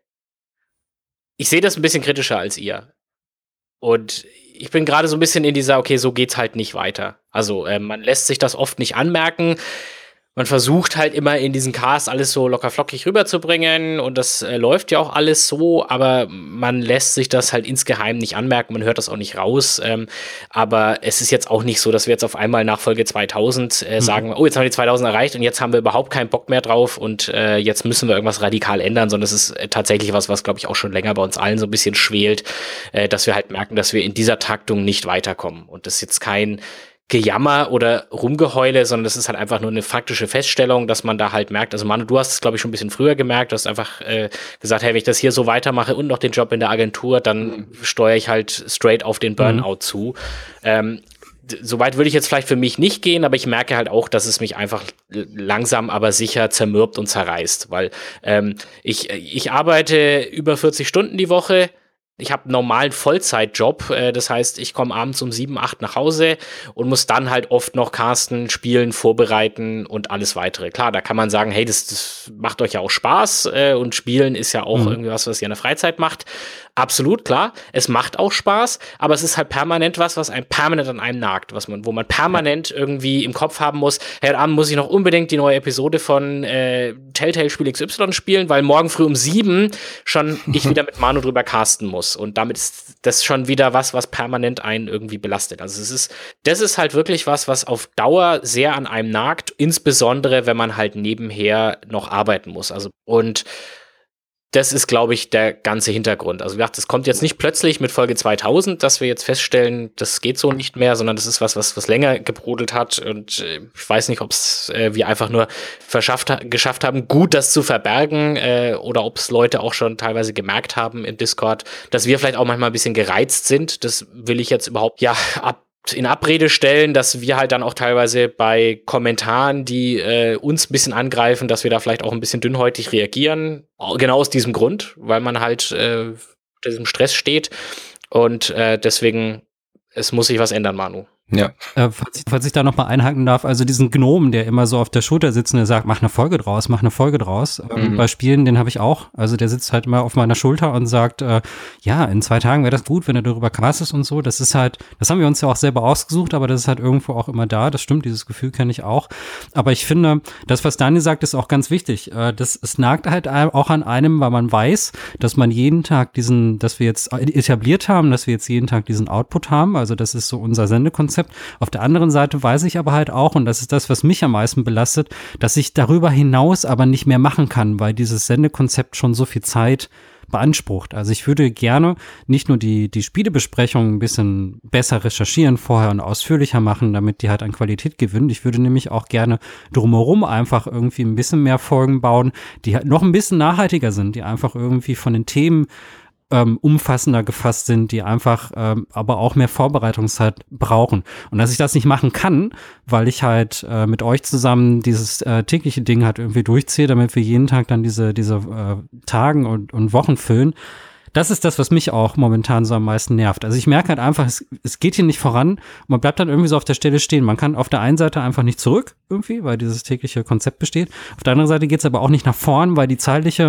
ich sehe das ein bisschen kritischer als ihr. Und ich bin gerade so ein bisschen in dieser, okay, so geht's halt nicht weiter. Also äh, man lässt sich das oft nicht anmerken. Man versucht halt immer in diesen Cast alles so locker flockig rüberzubringen und das äh, läuft ja auch alles so, aber man lässt sich das halt insgeheim nicht anmerken, man hört das auch nicht raus, ähm, aber es ist jetzt auch nicht so, dass wir jetzt auf einmal nach Folge zweitausend äh, mhm. sagen, oh, jetzt haben wir die zweitausend erreicht und jetzt haben wir überhaupt keinen Bock mehr drauf und äh, jetzt müssen wir irgendwas radikal ändern, sondern es ist äh, tatsächlich was, was glaube ich auch schon länger bei uns allen so ein bisschen schwelt, äh, dass wir halt merken, dass wir in dieser Taktung nicht weiterkommen und das ist jetzt kein Gejammer oder Rumgeheule, sondern das ist halt einfach nur eine faktische Feststellung, dass man da halt merkt, also Manu, du hast es, glaube ich, schon ein bisschen früher gemerkt, du hast einfach äh, gesagt, hey, wenn ich das hier so weitermache und noch den Job in der Agentur, dann steuere ich halt straight auf den Burnout mhm. zu. Ähm, Soweit würde ich jetzt vielleicht für mich nicht gehen, aber ich merke halt auch, dass es mich einfach langsam, aber sicher zermürbt und zerreißt, weil ähm, ich, ich arbeite über vierzig Stunden die Woche. Ich habe einen normalen Vollzeitjob, äh, das heißt, ich komme abends um sieben, acht nach Hause und muss dann halt oft noch casten, spielen, vorbereiten und alles weitere. Klar, da kann man sagen, hey, das, das macht euch ja auch Spaß äh, und Spielen ist ja auch mhm. irgendwie was, was ihr in der Freizeit macht. Absolut, klar, es macht auch Spaß, aber es ist halt permanent was, was einem permanent an einem nagt, was man, wo man permanent irgendwie im Kopf haben muss, hey, heute Abend muss ich noch unbedingt die neue Episode von äh, Telltale Spiel X Y spielen, weil morgen früh um sieben schon ich wieder mit Manu drüber casten muss. Und damit ist das schon wieder was, was permanent einen irgendwie belastet. Also es ist, das ist halt wirklich was, was auf Dauer sehr an einem nagt, insbesondere wenn man halt nebenher noch arbeiten muss. Also und das ist, glaube ich, der ganze Hintergrund. Also wie gesagt, das kommt jetzt nicht plötzlich mit Folge zweitausend, dass wir jetzt feststellen, das geht so nicht mehr, sondern das ist was, was, was länger gebrodelt hat. Und äh, ich weiß nicht, ob es äh, wir einfach nur verschafft, geschafft haben, gut das zu verbergen äh, oder ob es Leute auch schon teilweise gemerkt haben im Discord, dass wir vielleicht auch manchmal ein bisschen gereizt sind. Das will ich jetzt überhaupt, ja, ab in Abrede stellen, dass wir halt dann auch teilweise bei Kommentaren, die äh, uns ein bisschen angreifen, dass wir da vielleicht auch ein bisschen dünnhäutig reagieren. Genau aus diesem Grund, weil man halt äh, unter diesem Stress steht. Und äh, deswegen, es muss sich was ändern, Manu. Ja. Äh, falls, ich, falls ich da nochmal einhaken darf, also diesen Gnomen, der immer so auf der Schulter sitzt und der sagt, mach eine Folge draus, mach eine Folge draus. Ähm, mhm. Bei Spielen, den habe ich auch. Also der sitzt halt immer auf meiner Schulter und sagt, äh, ja, in zwei Tagen wäre das gut, wenn du darüber castest und so. Das ist halt, das haben wir uns ja auch selber ausgesucht, aber das ist halt irgendwo auch immer da. Das stimmt, dieses Gefühl kenne ich auch. Aber ich finde, das, was Daniel sagt, ist auch ganz wichtig. Äh, das, es nagt halt auch an einem, weil man weiß, dass man jeden Tag diesen, dass wir jetzt etabliert haben, dass wir jetzt jeden Tag diesen Output haben. Also das ist so unser Sendekonzept. Auf der anderen Seite weiß ich aber halt auch, und das ist das, was mich am meisten belastet, dass ich darüber hinaus aber nicht mehr machen kann, weil dieses Sendekonzept schon so viel Zeit beansprucht. Also ich würde gerne nicht nur die, die Spielebesprechung ein bisschen besser recherchieren vorher und ausführlicher machen, damit die halt an Qualität gewinnt. Ich würde nämlich auch gerne drumherum einfach irgendwie ein bisschen mehr Folgen bauen, die halt noch ein bisschen nachhaltiger sind, die einfach irgendwie von den Themen Ähm, umfassender gefasst sind, die einfach ähm, aber auch mehr Vorbereitungszeit brauchen. Und dass ich das nicht machen kann, weil ich halt äh, mit euch zusammen dieses äh, tägliche Ding halt irgendwie durchziehe, damit wir jeden Tag dann diese diese äh, Tagen und, und Wochen füllen. Das ist das, was mich auch momentan so am meisten nervt. Also ich merke halt einfach, es, es geht hier nicht voran und man bleibt dann irgendwie so auf der Stelle stehen. Man kann auf der einen Seite einfach nicht zurück irgendwie, weil dieses tägliche Konzept besteht. Auf der anderen Seite geht es aber auch nicht nach vorn, weil die zeitliche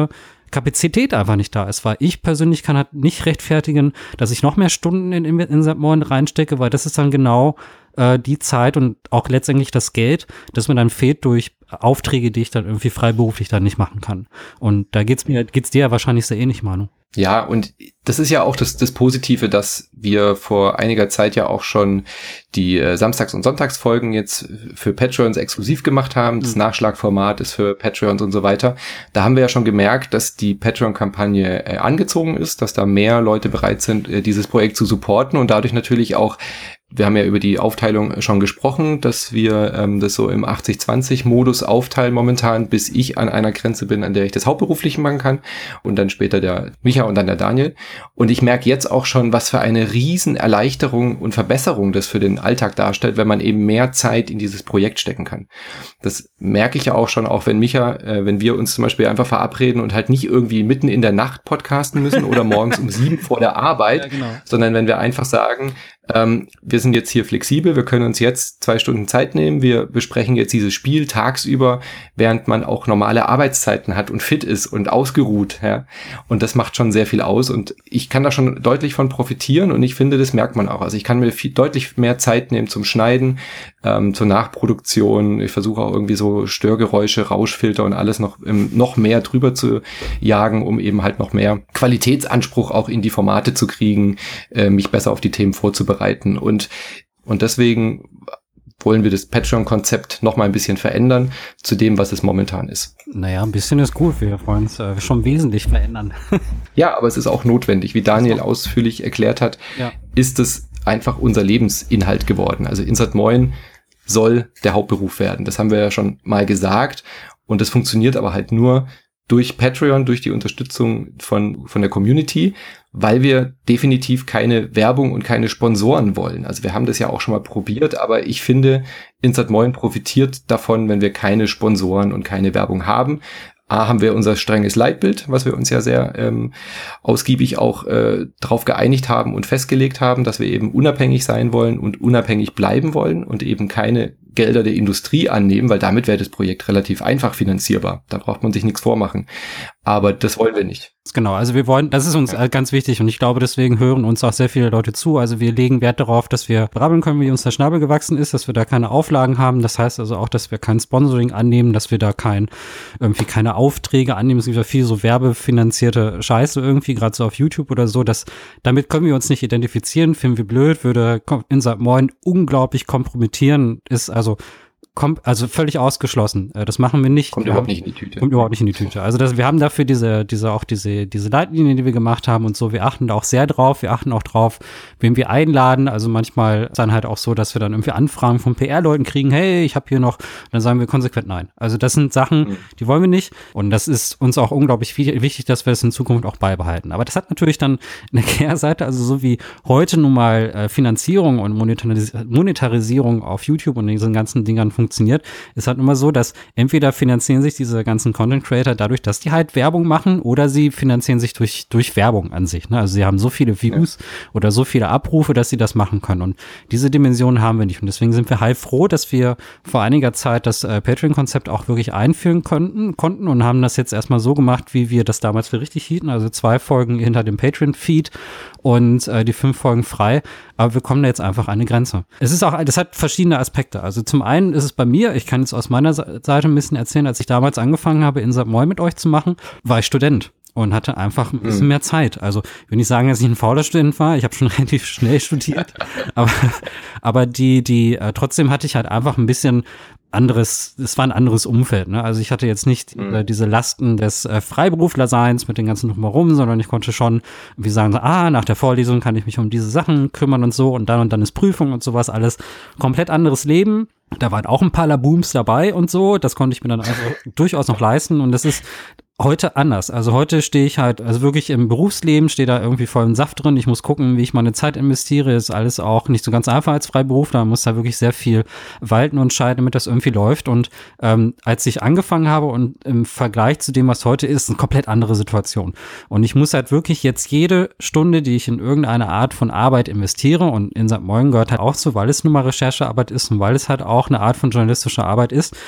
Kapazität einfach nicht da ist, weil ich persönlich kann halt nicht rechtfertigen, dass ich noch mehr Stunden in, in, in Sankt Moin reinstecke, weil das ist dann genau äh, die Zeit und auch letztendlich das Geld, das mir dann fehlt durch Aufträge, die ich dann irgendwie freiberuflich dann nicht machen kann. Und da geht's mir, geht's dir ja wahrscheinlich sehr ähnlich, Manu. Ja, und das ist ja auch das, das Positive, dass wir vor einiger Zeit ja auch schon die äh, Samstags- und Sonntagsfolgen jetzt für Patreons exklusiv gemacht haben. Das mhm. Nachschlagformat ist für Patreons und so weiter. Da haben wir ja schon gemerkt, dass die Patreon-Kampagne äh, angezogen ist, dass da mehr Leute bereit sind, äh, dieses Projekt zu supporten und dadurch natürlich auch, wir haben ja über die Aufteilung schon gesprochen, dass wir ähm, das so im achtzig zwanzig Modus aufteilen momentan, bis ich an einer Grenze bin, an der ich das hauptberuflich machen kann und dann später der Micha und dann der Daniel. Und ich merke jetzt auch schon, was für eine riesen Erleichterung und Verbesserung das für den Alltag darstellt, wenn man eben mehr Zeit in dieses Projekt stecken kann. Das merke ich ja auch schon, auch wenn Micha, äh, wenn wir uns zum Beispiel einfach verabreden und halt nicht irgendwie mitten in der Nacht podcasten müssen oder morgens um sieben vor der Arbeit, ja, genau. sondern wenn wir einfach sagen, ähm, wir sind jetzt hier flexibel, wir können uns jetzt zwei Stunden Zeit nehmen, wir besprechen jetzt dieses Spiel tagsüber, während man auch normale Arbeitszeiten hat und fit ist und ausgeruht, ja. Und das macht schon sehr viel aus und ich kann da schon deutlich von profitieren und ich finde, das merkt man auch. Also ich kann mir viel, deutlich mehr Zeit nehmen zum Schneiden, ähm, zur Nachproduktion. Ich versuche auch irgendwie so Störgeräusche, Rauschfilter und alles noch, ähm, noch mehr drüber zu jagen, um eben halt noch mehr Qualitätsanspruch auch in die Formate zu kriegen, äh, mich besser auf die Themen vorzubereiten. Und, und deswegen wollen wir das Patreon-Konzept noch mal ein bisschen verändern zu dem, was es momentan ist. Naja, ein bisschen ist gut. Wir wollen es äh, schon wesentlich verändern. Ja, aber es ist auch notwendig. Wie Daniel ausführlich erklärt hat, ja. ist es einfach unser Lebensinhalt geworden. Also Insert Moin soll der Hauptberuf werden. Das haben wir ja schon mal gesagt. Und das funktioniert aber halt nur durch Patreon, durch die Unterstützung von von der Community, weil wir definitiv keine Werbung und keine Sponsoren wollen. Also wir haben das ja auch schon mal probiert, aber ich finde, Insert Moin profitiert davon, wenn wir keine Sponsoren und keine Werbung haben. A, haben wir unser strenges Leitbild, was wir uns ja sehr ähm, ausgiebig auch äh, drauf geeinigt haben und festgelegt haben, dass wir eben unabhängig sein wollen und unabhängig bleiben wollen und eben keine Gelder der Industrie annehmen, weil damit wäre das Projekt relativ einfach finanzierbar. Da braucht man sich nichts vormachen. Aber das wollen wir nicht. Genau, also wir wollen, das ist uns ja. ganz wichtig und ich glaube, deswegen hören uns auch sehr viele Leute zu. Also wir legen Wert darauf, dass wir brabbeln können, wie uns der Schnabel gewachsen ist, dass wir da keine Auflagen haben. Das heißt also auch, dass wir kein Sponsoring annehmen, dass wir da kein, irgendwie keine Aufträge annehmen. Es gibt ja viel so werbefinanzierte Scheiße irgendwie, gerade so auf YouTube oder so. Das, damit können wir uns nicht identifizieren, finden wir blöd, würde Insert Moin unglaublich kompromittieren, ist also Kommt also völlig ausgeschlossen. Das machen wir nicht. Kommt wir überhaupt haben, nicht in die Tüte. Kommt überhaupt nicht in die Tüte. Also das, wir haben dafür diese, diese auch diese, diese Leitlinien, die wir gemacht haben und so. Wir achten da auch sehr drauf. Wir achten auch drauf, wen wir einladen. Also manchmal ist dann halt auch so, dass wir dann irgendwie Anfragen von P R-Leuten kriegen. Hey, ich habe hier noch. Und dann sagen wir konsequent nein. Also das sind Sachen, mhm. die wollen wir nicht. Und das ist uns auch unglaublich wichtig, dass wir das in Zukunft auch beibehalten. Aber das hat natürlich dann eine Kehrseite. Also so wie heute nun mal äh, Finanzierung und Monetaris- Monetarisierung auf YouTube und diesen ganzen Dingern funktioniert, ist halt immer so, dass entweder finanzieren sich diese ganzen Content Creator dadurch, dass die halt Werbung machen oder sie finanzieren sich durch durch Werbung an sich. Ne? Also sie haben so viele Views ja. oder so viele Abrufe, dass sie das machen können. Und diese Dimension haben wir nicht. Und deswegen sind wir heilfroh, dass wir vor einiger Zeit das äh, Patreon-Konzept auch wirklich einführen konnten, konnten und haben das jetzt erstmal so gemacht, wie wir das damals für richtig hielten. Also zwei Folgen hinter dem Patreon-Feed und äh, die fünf Folgen frei. Aber wir kommen da jetzt einfach an eine Grenze. Es ist auch, das hat verschiedene Aspekte. Also zum einen ist es bei mir, ich kann jetzt aus meiner Seite ein bisschen erzählen, als ich damals angefangen habe, Insert Moin mit euch zu machen, war ich Student und hatte einfach ein bisschen mhm. mehr Zeit. Also ich will nicht sagen, dass ich ein fauler Student war, ich habe schon relativ schnell studiert, aber, aber die, die, äh, trotzdem hatte ich halt einfach ein bisschen anderes, es war ein anderes Umfeld, ne? Also ich hatte jetzt nicht mhm. äh, diese Lasten des äh, Freiberuflerseins mit den ganzen drumherum, sondern ich konnte schon, wie sagen, so, ah, nach der Vorlesung kann ich mich um diese Sachen kümmern und so und dann und dann ist Prüfung und sowas, alles komplett anderes Leben. Da waren auch ein paar Labooms dabei und so, das konnte ich mir dann also durchaus noch leisten und das ist heute anders. Also heute stehe ich halt, also wirklich im Berufsleben, stehe da irgendwie voll im Saft drin. Ich muss gucken, wie ich meine Zeit investiere. Ist alles auch nicht so ganz einfach als Freiberufler. Man muss da wirklich sehr viel walten und scheiden, damit das irgendwie läuft. Und ähm, als ich angefangen habe und im Vergleich zu dem, was heute ist, eine komplett andere Situation. Und ich muss halt wirklich jetzt jede Stunde, die ich in irgendeine Art von Arbeit investiere, und Insert Moin gehört halt auch so, weil es nun mal Recherchearbeit ist und weil es halt auch eine Art von journalistischer Arbeit ist,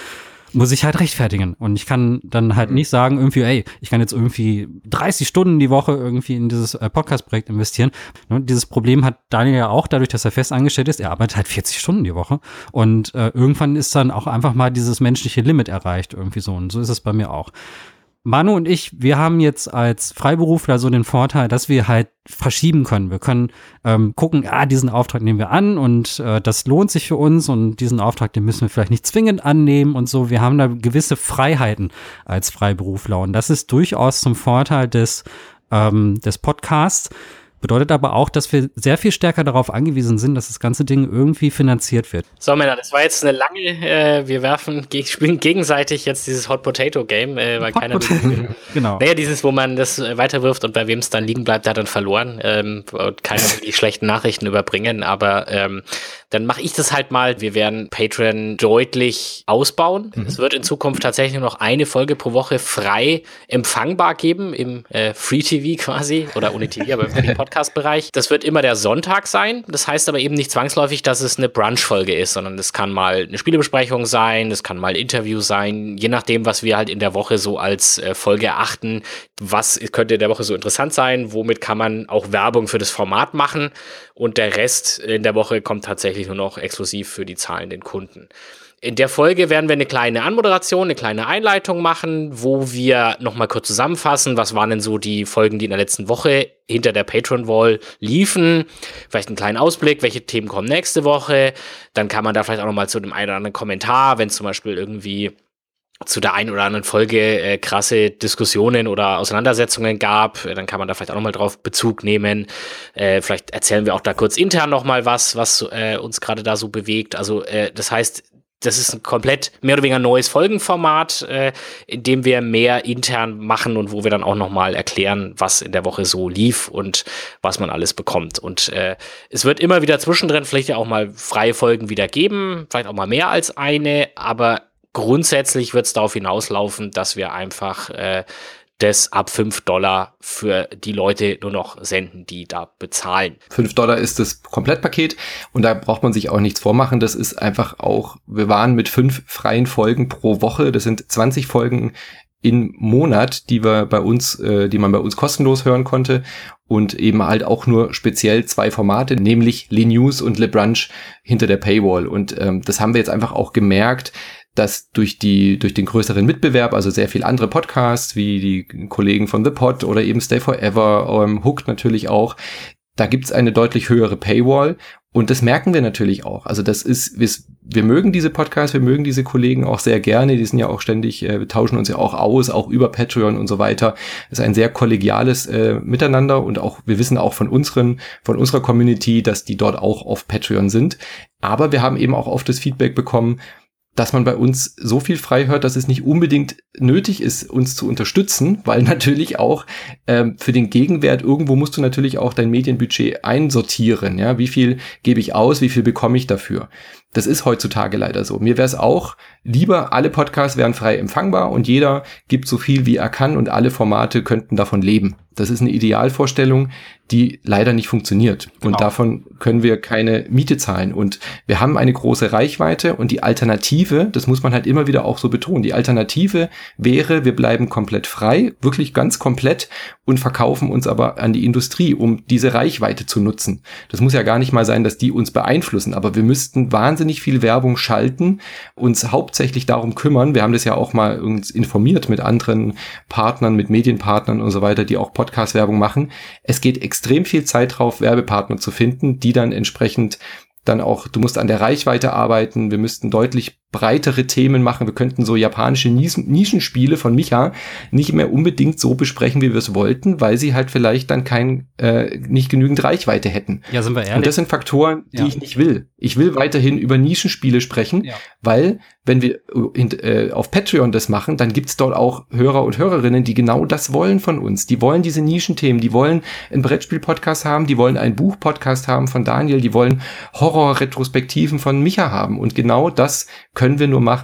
muss ich halt rechtfertigen. Und ich kann dann halt Mhm. nicht sagen, irgendwie, ey, ich kann jetzt irgendwie dreißig Stunden die Woche irgendwie in dieses äh, Podcast-Projekt investieren. Ne, dieses Problem hat Daniel ja auch dadurch, dass er fest angestellt ist. Er arbeitet halt vierzig Stunden die Woche. Und äh, irgendwann ist dann auch einfach mal dieses menschliche Limit erreicht irgendwie so. Und so ist es bei mir auch. Manu und ich, wir haben jetzt als Freiberufler so den Vorteil, dass wir halt verschieben können. Wir können ähm, gucken, ah, diesen Auftrag nehmen wir an und äh, das lohnt sich für uns und diesen Auftrag, den müssen wir vielleicht nicht zwingend annehmen und so. Wir haben da gewisse Freiheiten als Freiberufler und das ist durchaus zum Vorteil des, ähm, des Podcasts. Bedeutet aber auch, dass wir sehr viel stärker darauf angewiesen sind, dass das ganze Ding irgendwie finanziert wird. So, Männer, das war jetzt eine lange, äh, wir werfen, ge- spielen gegenseitig jetzt dieses Hot Potato Game, äh, weil Hot keiner Potato. will. Genau. Naja, dieses, wo man das äh, weiterwirft und bei wem es dann liegen bleibt, der hat dann verloren. Ähm, und keiner will die schlechten Nachrichten überbringen, aber ähm, dann mache ich das halt mal. Wir werden Patreon deutlich ausbauen. Mhm. Es wird in Zukunft tatsächlich nur noch eine Folge pro Woche frei empfangbar geben, im äh, Free-T V quasi, oder ohne T V, aber im Podcast-Bereich. Das wird immer der Sonntag sein. Das heißt aber eben nicht zwangsläufig, dass es eine Brunch-Folge ist, sondern das kann mal eine Spielebesprechung sein, das kann mal ein Interview sein, je nachdem, was wir halt in der Woche so als äh, Folge erachten. Was könnte in der Woche so interessant sein? Womit kann man auch Werbung für das Format machen? Und der Rest in der Woche kommt tatsächlich nur noch exklusiv für die zahlenden Kunden. In der Folge werden wir eine kleine Anmoderation, eine kleine Einleitung machen, wo wir nochmal kurz zusammenfassen, was waren denn so die Folgen, die in der letzten Woche hinter der Patreon-Wall liefen. Vielleicht einen kleinen Ausblick, welche Themen kommen nächste Woche. Dann kann man da vielleicht auch nochmal zu dem einen oder anderen Kommentar, wenn es zum Beispiel irgendwie zu der einen oder anderen Folge äh, krasse Diskussionen oder Auseinandersetzungen gab, dann kann man da vielleicht auch nochmal drauf Bezug nehmen. Äh, vielleicht erzählen wir auch da kurz intern nochmal was, was äh, uns gerade da so bewegt. Also äh, das heißt, das ist ein komplett mehr oder weniger neues Folgenformat, äh, in dem wir mehr intern machen und wo wir dann auch nochmal erklären, was in der Woche so lief und was man alles bekommt. Und äh, es wird immer wieder zwischendrin vielleicht ja auch mal freie Folgen wieder geben, vielleicht auch mal mehr als eine, aber grundsätzlich wird es darauf hinauslaufen, dass wir einfach äh, das ab fünf Dollar für die Leute nur noch senden, die da bezahlen. fünf Dollar ist das Komplettpaket und da braucht man sich auch nichts vormachen. Das ist einfach auch, wir waren mit fünf freien Folgen pro Woche. Das sind zwanzig Folgen im Monat, die wir bei uns, äh, die man bei uns kostenlos hören konnte und eben halt auch nur speziell zwei Formate, nämlich Le News und Le Brunch hinter der Paywall. Und ähm, das haben wir jetzt einfach auch gemerkt, dass durch die durch den größeren Mitbewerb, also sehr viel andere Podcasts, wie die Kollegen von The Pod oder eben Stay Forever, ähm, Hooked natürlich auch, da gibt's eine deutlich höhere Paywall und das merken wir natürlich auch. Also das ist, wir, wir mögen diese Podcasts, wir mögen diese Kollegen auch sehr gerne, die sind ja auch ständig, äh, wir tauschen uns ja auch aus, auch über Patreon und so weiter. Das ist ein sehr kollegiales äh, Miteinander und auch, wir wissen auch von unseren, von unserer Community, dass die dort auch auf Patreon sind. Aber wir haben eben auch oft das Feedback bekommen, dass man bei uns so viel frei hört, dass es nicht unbedingt nötig ist, uns zu unterstützen, weil natürlich auch ähm, für den Gegenwert irgendwo musst du natürlich auch dein Medienbudget einsortieren. Ja, wie viel gebe ich aus, wie viel bekomme ich dafür? Das ist heutzutage leider so. Mir wäre es auch lieber, alle Podcasts wären frei empfangbar und jeder gibt so viel, wie er kann und alle Formate könnten davon leben. Das ist eine Idealvorstellung, die leider nicht funktioniert. Und Genau. davon können wir keine Miete zahlen. Und wir haben eine große Reichweite und die Alternative, das muss man halt immer wieder auch so betonen, die Alternative wäre, wir bleiben komplett frei, wirklich ganz komplett und verkaufen uns aber an die Industrie, um diese Reichweite zu nutzen. Das muss ja gar nicht mal sein, dass die uns beeinflussen, aber wir müssten wahnsinnig viel Werbung schalten, uns hauptsächlich darum kümmern. Wir haben das ja auch mal uns informiert mit anderen Partnern, mit Medienpartnern und so weiter, die auch Podcast-Werbung machen. Es geht extrem viel Zeit drauf, Werbepartner zu finden, die dann entsprechend dann auch, du musst an der Reichweite arbeiten, wir müssten deutlich breitere Themen machen, wir könnten so japanische Nischen- Nischenspiele von Micha nicht mehr unbedingt so besprechen, wie wir es wollten, weil sie halt vielleicht dann kein, äh, nicht genügend Reichweite hätten. Ja, sind wir ehrlich. Und das sind Faktoren, die Ja. ich nicht will. Ich will weiterhin über Nischenspiele sprechen, Ja. weil wenn wir äh, auf Patreon das machen, dann gibt's dort auch Hörer und Hörerinnen, die genau das wollen von uns. Die wollen diese Nischenthemen, die wollen einen Brettspiel-Podcast haben, die wollen einen Buch-Podcast haben von Daniel, die wollen Horror-Retrospektiven von Micha haben. Und genau das können wir nur machen,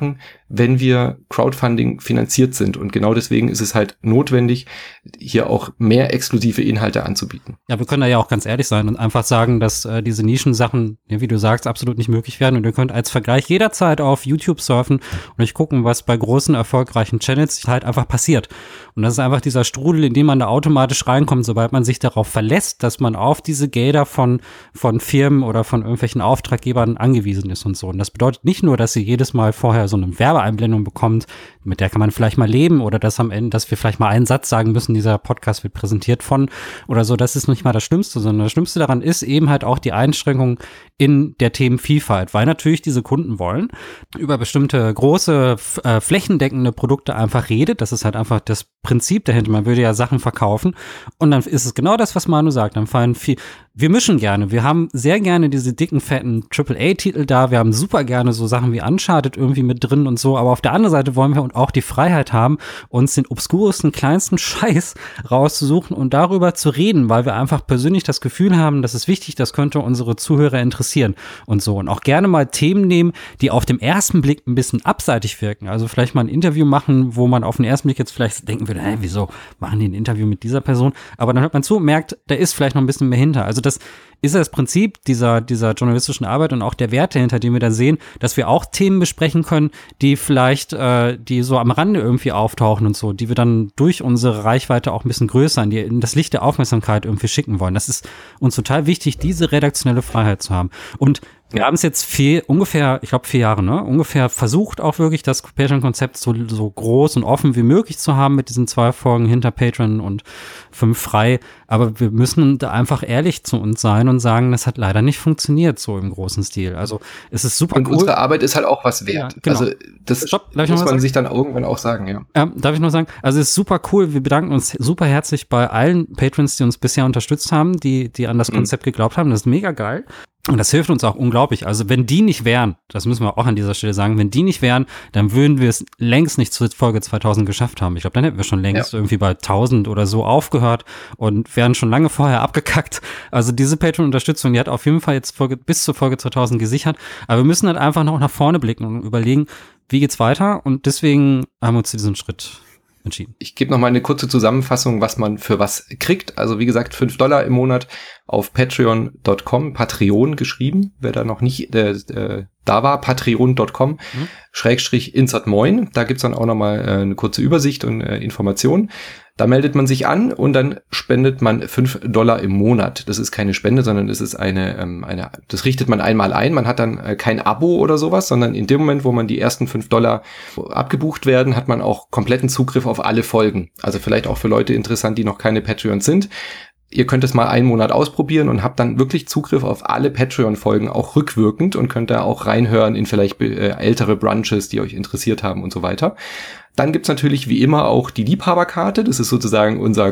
wenn wir Crowdfunding finanziert sind. Und genau deswegen ist es halt notwendig, hier auch mehr exklusive Inhalte anzubieten. Ja, wir können da ja auch ganz ehrlich sein und einfach sagen, dass äh, diese Nischensachen, ja, wie du sagst, absolut nicht möglich werden. Und ihr könnt als Vergleich jederzeit auf YouTube surfen und euch gucken, was bei großen, erfolgreichen Channels halt einfach passiert. Und das ist einfach dieser Strudel, in den man da automatisch reinkommt, sobald man sich darauf verlässt, dass man auf diese Gelder von, von Firmen oder von irgendwelchen Auftraggebern angewiesen ist und so. Und das bedeutet nicht nur, dass ihr jedes Mal vorher so eine Werbeeinblendung bekommt, mit der kann man vielleicht mal leben, oder dass am Ende, dass wir vielleicht mal einen Satz sagen müssen, dieser Podcast wird präsentiert von oder so. Das ist nicht mal das Schlimmste, sondern das Schlimmste daran ist eben halt auch die Einschränkung in der Themenvielfalt, weil natürlich diese Kunden wollen, über bestimmte große, äh, flächendeckende Produkte einfach redet. Das ist halt einfach das Prinzip dahinter. Man würde ja Sachen verkaufen und dann ist es genau das, was Manu sagt. Dann fallen viel, wir mischen gerne. Wir haben sehr gerne diese dicken, fetten Triple A Titel da. Wir haben super gerne so Sachen wie Uncharted irgendwie mit drin und so. Aber auf der anderen Seite wollen wir auch die Freiheit haben, uns den obskuresten, kleinsten Scheiß rauszusuchen und darüber zu reden, weil wir einfach persönlich das Gefühl haben, das ist wichtig, das könnte unsere Zuhörer interessieren und so. Und auch gerne mal Themen nehmen, die auf dem ersten Blick ein bisschen abseitig wirken. Also vielleicht mal ein Interview machen, wo man auf den ersten Blick jetzt vielleicht denken würde, hä, wieso machen die ein Interview mit dieser Person? Aber dann hört man zu und merkt, da ist vielleicht noch ein bisschen mehr hinter. Also das ist ja das Prinzip dieser, dieser journalistischen Arbeit und auch der Werte, hinter dem wir da sehen, dass wir auch Themen besprechen können, die vielleicht, äh, die so am Rande irgendwie auftauchen und so, die wir dann durch unsere Reichweite auch ein bisschen größer in, die, in das Licht der Aufmerksamkeit irgendwie schicken wollen. Das ist uns total wichtig, diese redaktionelle Freiheit zu haben. Und wir haben es jetzt vier, ungefähr, ich glaube vier Jahre, ne, ungefähr versucht auch wirklich das Patreon-Konzept so, so groß und offen wie möglich zu haben mit diesen zwei Folgen hinter Patreon und fünf frei. Aber wir müssen da einfach ehrlich zu uns sein und sagen, das hat leider nicht funktioniert so im großen Stil. Also es ist super und cool. Und unsere Arbeit ist halt auch was wert. Ja, genau. Also das Stopp, muss man sagen? sich dann irgendwann auch sagen, ja. Ähm, darf ich noch sagen? Also es ist super cool. Wir bedanken uns super herzlich bei allen Patrons, die uns bisher unterstützt haben, die, die an das Konzept mhm. geglaubt haben. Das ist mega geil. Und das hilft uns auch unglaublich. Also wenn die nicht wären, das müssen wir auch an dieser Stelle sagen, wenn die nicht wären, dann würden wir es längst nicht zur Folge zweitausend geschafft haben. Ich glaube, dann hätten wir schon längst ja. irgendwie bei tausend oder so aufgehört und wären schon lange vorher abgekackt. Also diese Patreon-Unterstützung, die hat auf jeden Fall jetzt Folge, bis zur Folge zweitausend gesichert. Aber wir müssen halt einfach noch nach vorne blicken und überlegen, wie geht's weiter? Und deswegen haben wir uns zu diesem Schritt entschieden. Ich gebe noch mal eine kurze Zusammenfassung, was man für was kriegt. Also wie gesagt, fünf Dollar im Monat auf patreon Punkt com, Patreon geschrieben, wer da noch nicht äh, äh, da war, patreon Punkt com, mhm. Schrägstrich Insert Moin. Da gibt's dann auch noch mal äh, eine kurze Übersicht und äh, Informationen. Da meldet man sich an und dann spendet man fünf Dollar im Monat. Das ist keine Spende, sondern es ist eine, ähm, eine, das richtet man einmal ein. Man hat dann äh, kein Abo oder sowas, sondern in dem Moment, wo man die ersten fünf Dollar abgebucht werden, hat man auch kompletten Zugriff auf alle Folgen. Also vielleicht auch für Leute interessant, die noch keine Patreons sind. Ihr könnt es mal einen Monat ausprobieren und habt dann wirklich Zugriff auf alle Patreon-Folgen, auch rückwirkend, und könnt da auch reinhören in vielleicht äh, ältere Brunches, die euch interessiert haben und so weiter. Dann gibt's natürlich wie immer auch die Liebhaberkarte. Das ist sozusagen unser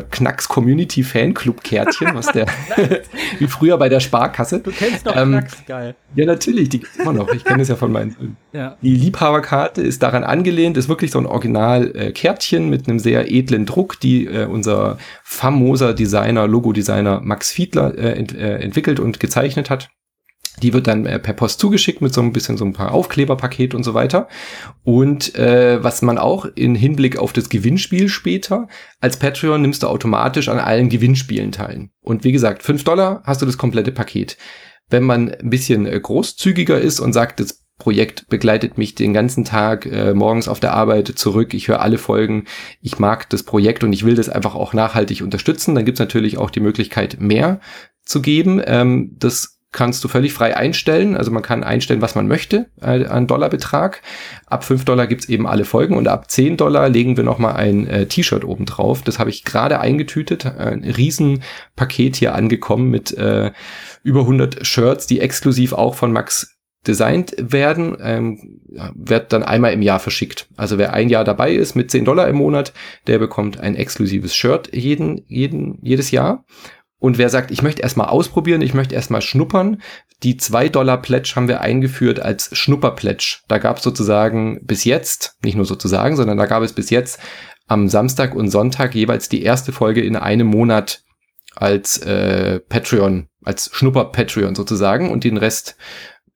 Knacks-Community-Fanclub-Kärtchen, was der wie früher bei der Sparkasse. Du kennst doch ähm, Knacks, geil. Ja, natürlich, die gibt's immer noch. Ich kenne es ja von meinen Söhnen. Ja. Die Liebhaberkarte ist daran angelehnt, ist wirklich so ein Original-Kärtchen mit einem sehr edlen Druck, die äh, unser famoser Designer, Logo-Designer Max Fiedler äh, ent, äh, entwickelt und gezeichnet hat. Die wird dann äh, per Post zugeschickt mit so ein bisschen so ein paar Aufkleberpaket und so weiter. Und äh, was man auch in Hinblick auf das Gewinnspiel später, als Patreon nimmst du automatisch an allen Gewinnspielen teil. Und wie gesagt, fünf Dollar hast du das komplette Paket. Wenn man ein bisschen äh, großzügiger ist und sagt, das Projekt begleitet mich den ganzen Tag äh, morgens auf der Arbeit zurück, ich höre alle Folgen, ich mag das Projekt und ich will das einfach auch nachhaltig unterstützen, dann gibt's natürlich auch die Möglichkeit, mehr zu geben. Ähm, das kannst du völlig frei einstellen. Also man kann einstellen, was man möchte, äh, an Dollarbetrag. Ab fünf Dollar gibt's eben alle Folgen und ab zehn Dollar legen wir nochmal ein äh, T-Shirt oben drauf. Das habe ich gerade eingetütet. Ein Riesenpaket hier angekommen mit äh, über hundert Shirts, die exklusiv auch von Max designt werden, ähm, wird dann einmal im Jahr verschickt. Also wer ein Jahr dabei ist mit zehn Dollar im Monat, der bekommt ein exklusives Shirt jeden, jeden, jedes Jahr. Und wer sagt, ich möchte erstmal ausprobieren, ich möchte erstmal schnuppern, die zwei Dollar Pledge haben wir eingeführt als Schnupper-Pledge. Da gab es sozusagen bis jetzt, nicht nur sozusagen, sondern da gab es bis jetzt am Samstag und Sonntag jeweils die erste Folge in einem Monat als äh, Patreon, als Schnupper-Patreon sozusagen, und den Rest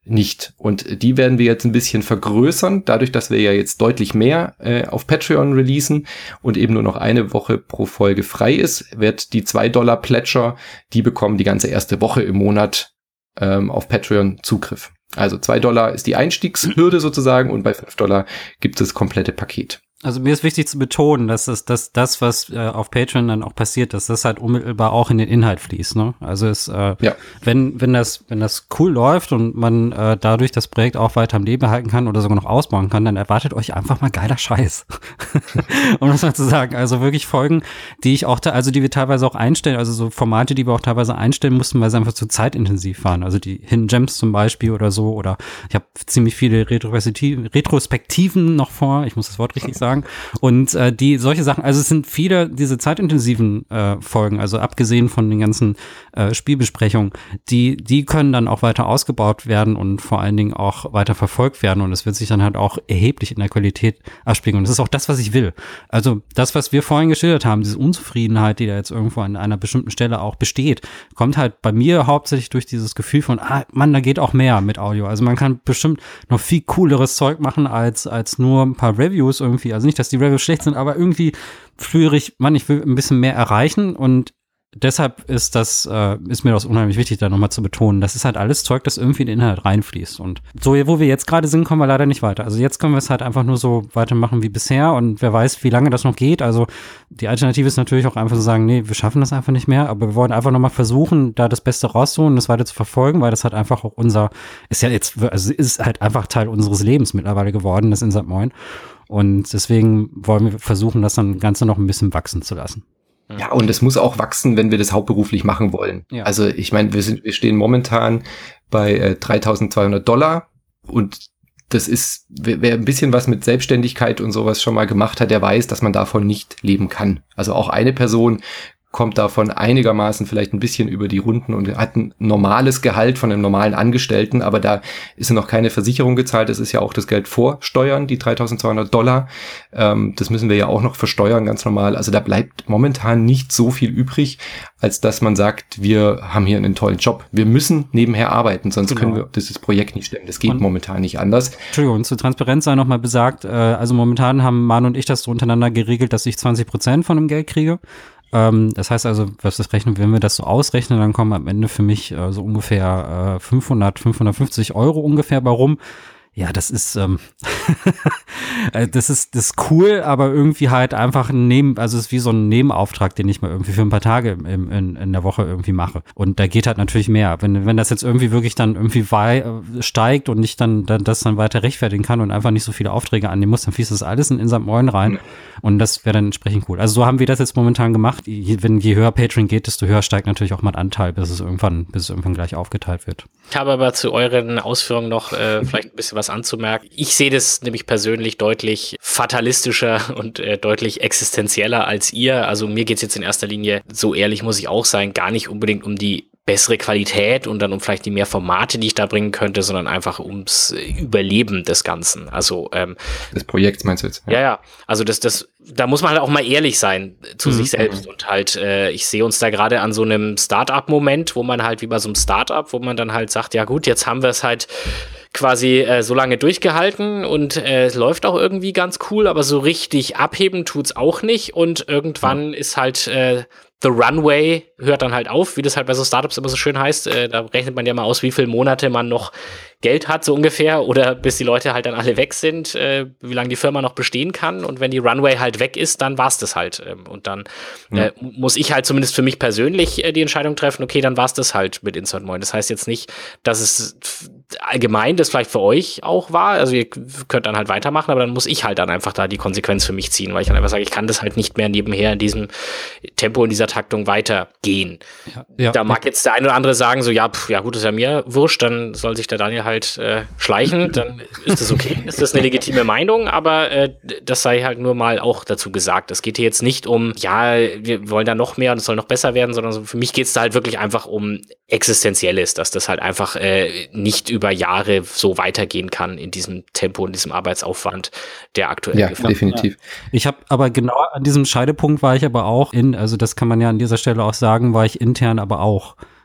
nicht. Und die werden wir jetzt ein bisschen vergrößern, dadurch, dass wir ja jetzt deutlich mehr äh, auf Patreon releasen und eben nur noch eine Woche pro Folge frei ist, wird die zwei Dollar Pledger, die bekommen die ganze erste Woche im Monat ähm, auf Patreon Zugriff. Also zwei Dollar ist die Einstiegshürde sozusagen und bei fünf Dollar gibt es das komplette Paket. Also mir ist wichtig zu betonen, dass es, dass das, was äh, auf Patreon dann auch passiert, dass das halt unmittelbar auch in den Inhalt fließt, ne? Also es, äh, ja. wenn wenn das wenn das cool läuft und man äh, dadurch das Projekt auch weiter am Leben halten kann oder sogar noch ausbauen kann, dann erwartet euch einfach mal geiler Scheiß. Um das mal zu sagen, also wirklich Folgen, die ich auch, da, also die wir teilweise auch einstellen, also so Formate, die wir auch teilweise einstellen mussten, weil sie einfach zu zeitintensiv waren. Also die Hidden Gems zum Beispiel oder so, oder ich habe ziemlich viele Retrospektiven, Retrospektiven noch vor, ich muss das Wort richtig sagen. Und äh, die solche Sachen, also es sind viele diese zeitintensiven äh, Folgen, also abgesehen von den ganzen äh, Spielbesprechungen, die die können dann auch weiter ausgebaut werden und vor allen Dingen auch weiter verfolgt werden und es wird sich dann halt auch erheblich in der Qualität abspiegeln und das ist auch das, was ich will. Also das, was wir vorhin geschildert haben, diese Unzufriedenheit, die da jetzt irgendwo an einer bestimmten Stelle auch besteht, kommt halt bei mir hauptsächlich durch dieses Gefühl von, ah Mann, da geht auch mehr mit Audio. Also man kann bestimmt noch viel cooleres Zeug machen als als nur ein paar Reviews irgendwie. Also nicht, dass die Reviews schlecht sind, aber irgendwie führe ich, Mann, ich will ein bisschen mehr erreichen und deshalb ist das, äh, ist mir das unheimlich wichtig, da nochmal zu betonen. Das ist halt alles Zeug, das irgendwie in den Inhalt reinfließt. Und so, wo wir jetzt gerade sind, kommen wir leider nicht weiter. Also jetzt können wir es halt einfach nur so weitermachen wie bisher und wer weiß, wie lange das noch geht. Also die Alternative ist natürlich auch einfach zu sagen, nee, wir schaffen das einfach nicht mehr, aber wir wollen einfach nochmal versuchen, da das Beste rauszuholen und das weiter zu verfolgen, weil das halt einfach auch unser, ist ja jetzt, also ist halt einfach Teil unseres Lebens mittlerweile geworden, das Insert Moin. Und deswegen wollen wir versuchen, das dann Ganze noch ein bisschen wachsen zu lassen. Ja, und es muss auch wachsen, wenn wir das hauptberuflich machen wollen. Ja. Also ich meine, wir sind, wir stehen momentan bei äh, dreitausendzweihundert Dollar und das ist, wer, wer ein bisschen was mit Selbstständigkeit und sowas schon mal gemacht hat, der weiß, dass man davon nicht leben kann. Also auch eine Person kommt davon einigermaßen vielleicht ein bisschen über die Runden und hat ein normales Gehalt von einem normalen Angestellten, aber da ist ja noch keine Versicherung gezahlt, das ist ja auch das Geld vor Steuern, die dreitausendzweihundert Dollar, ähm, das müssen wir ja auch noch versteuern, ganz normal, also da bleibt momentan nicht so viel übrig, als dass man sagt, wir haben hier einen tollen Job, wir müssen nebenher arbeiten, sonst genau. können wir dieses Projekt nicht stemmen, das geht und, momentan nicht anders. Entschuldigung, zur Transparenz sei nochmal besagt, äh, also momentan haben Manu und ich das so untereinander geregelt, dass ich zwanzig Prozent von dem Geld kriege. Ähm, das heißt also, was das rechnen, wenn wir das so ausrechnen, dann kommen am Ende für mich äh, so ungefähr äh, fünfhundert, fünfhundertfünfzig Euro ungefähr bei rum. Ja, das ist, ähm, das ist, das ist cool, aber irgendwie halt einfach ein Neben, also es ist wie so ein Nebenauftrag, den ich mal irgendwie für ein paar Tage im, in, in der Woche irgendwie mache. Und da geht halt natürlich mehr. Wenn, wenn das jetzt irgendwie wirklich dann irgendwie wei- steigt und ich dann, dann das dann weiter rechtfertigen kann und einfach nicht so viele Aufträge annehmen muss, dann fließt das alles in Insert Moin rein. Und das wäre dann entsprechend cool. Also so haben wir das jetzt momentan gemacht. Je, wenn je höher Patreon geht, desto höher steigt natürlich auch mein Anteil, bis es irgendwann, bis es irgendwann gleich aufgeteilt wird. Ich habe aber zu euren Ausführungen noch äh, vielleicht ein bisschen was anzumerken. Ich sehe das nämlich persönlich deutlich fatalistischer und äh, deutlich existenzieller als ihr. Also mir geht's jetzt in erster Linie, so ehrlich muss ich auch sein, gar nicht unbedingt um die bessere Qualität und dann um vielleicht die mehr Formate, die ich da bringen könnte, sondern einfach ums Überleben des Ganzen. Also ähm, des Projekts meinst du jetzt? Ja, ja. ja. Also das, das, da muss man halt auch mal ehrlich sein zu mhm. sich selbst und halt, äh, ich sehe uns da gerade an so einem Start-up-Moment, wo man halt wie bei so einem Start-up, wo man dann halt sagt, ja gut, jetzt haben wir es halt quasi äh, so lange durchgehalten und äh, es läuft auch irgendwie ganz cool, aber so richtig abheben tut's auch nicht und irgendwann ja. ist halt äh, The Runway hört dann halt auf, wie das halt bei so Startups immer so schön heißt. Äh, da rechnet man ja mal aus, wie viele Monate man noch Geld hat, so ungefähr, oder bis die Leute halt dann alle weg sind, äh, wie lange die Firma noch bestehen kann. Und wenn die Runway halt weg ist, dann war's das halt. Ähm, und dann äh, ja. muss ich halt zumindest für mich persönlich äh, die Entscheidung treffen, okay, dann war's das halt mit Insert Moin. Das heißt jetzt nicht, dass es allgemein das vielleicht für euch auch war. Also ihr könnt dann halt weitermachen, aber dann muss ich halt dann einfach da die Konsequenz für mich ziehen, weil ich dann einfach sage, ich kann das halt nicht mehr nebenher in diesem Tempo, in dieser Taktung weitergehen. Ja, ja, da mag ja. jetzt der eine oder andere sagen, so, ja, pf, ja gut, ist ja mir wurscht, dann soll sich der Daniel halt äh, schleichen, dann ist das okay, ist das eine legitime Meinung, aber äh, das sei halt nur mal auch dazu gesagt. Es geht hier jetzt nicht um, ja, wir wollen da noch mehr und es soll noch besser werden, sondern so, für mich geht es da halt wirklich einfach um Existenzielles, dass das halt einfach äh, nicht über Jahre so weitergehen kann in diesem Tempo, in diesem Arbeitsaufwand, der aktuell ja, gefahren. Definitiv. Ja. Ich habe aber genau an diesem Scheidepunkt war ich aber auch in, also das kann man ja an dieser Stelle auch sagen, war ich intern aber auch.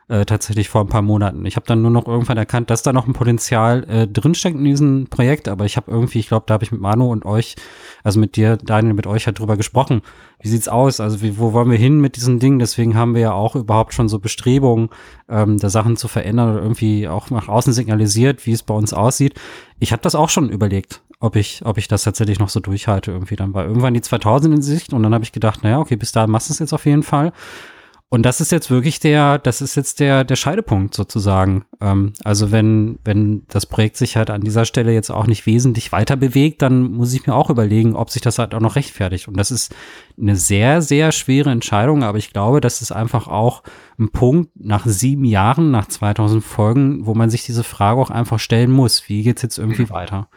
äh, tatsächlich vor ein paar Monaten. Ich habe dann nur noch irgendwann erkannt, dass da noch ein Potenzial äh, drinsteckt in diesem Projekt, aber ich habe irgendwie, ich glaube, da habe ich mit Manu und euch, also mit dir, Daniel, mit euch halt drüber gesprochen. Wie sieht's aus? Also wie, wo wollen wir hin mit diesen Dingen? Deswegen haben wir ja auch überhaupt schon so Bestrebungen, ähm, da Sachen zu verändern oder irgendwie auch nach außen signalisiert, wie es bei uns aussieht. Ich habe das auch schon überlegt, ob ich, ob ich das tatsächlich noch so durchhalte irgendwie. Dann war irgendwann die zweitausend in Sicht und dann habe ich gedacht, naja, okay, bis dahin machst du es jetzt auf jeden Fall. Und das ist jetzt wirklich der, das ist jetzt der, der Scheidepunkt sozusagen. Ähm, also wenn, wenn das Projekt sich halt an dieser Stelle jetzt auch nicht wesentlich weiter bewegt, dann muss ich mir auch überlegen, ob sich das halt auch noch rechtfertigt. Und das ist eine sehr, sehr schwere Entscheidung, aber ich glaube, das ist einfach auch ein Punkt nach sieben Jahren, nach zweitausend Folgen, wo man sich diese Frage auch einfach stellen muss. Wie geht's jetzt irgendwie weiter?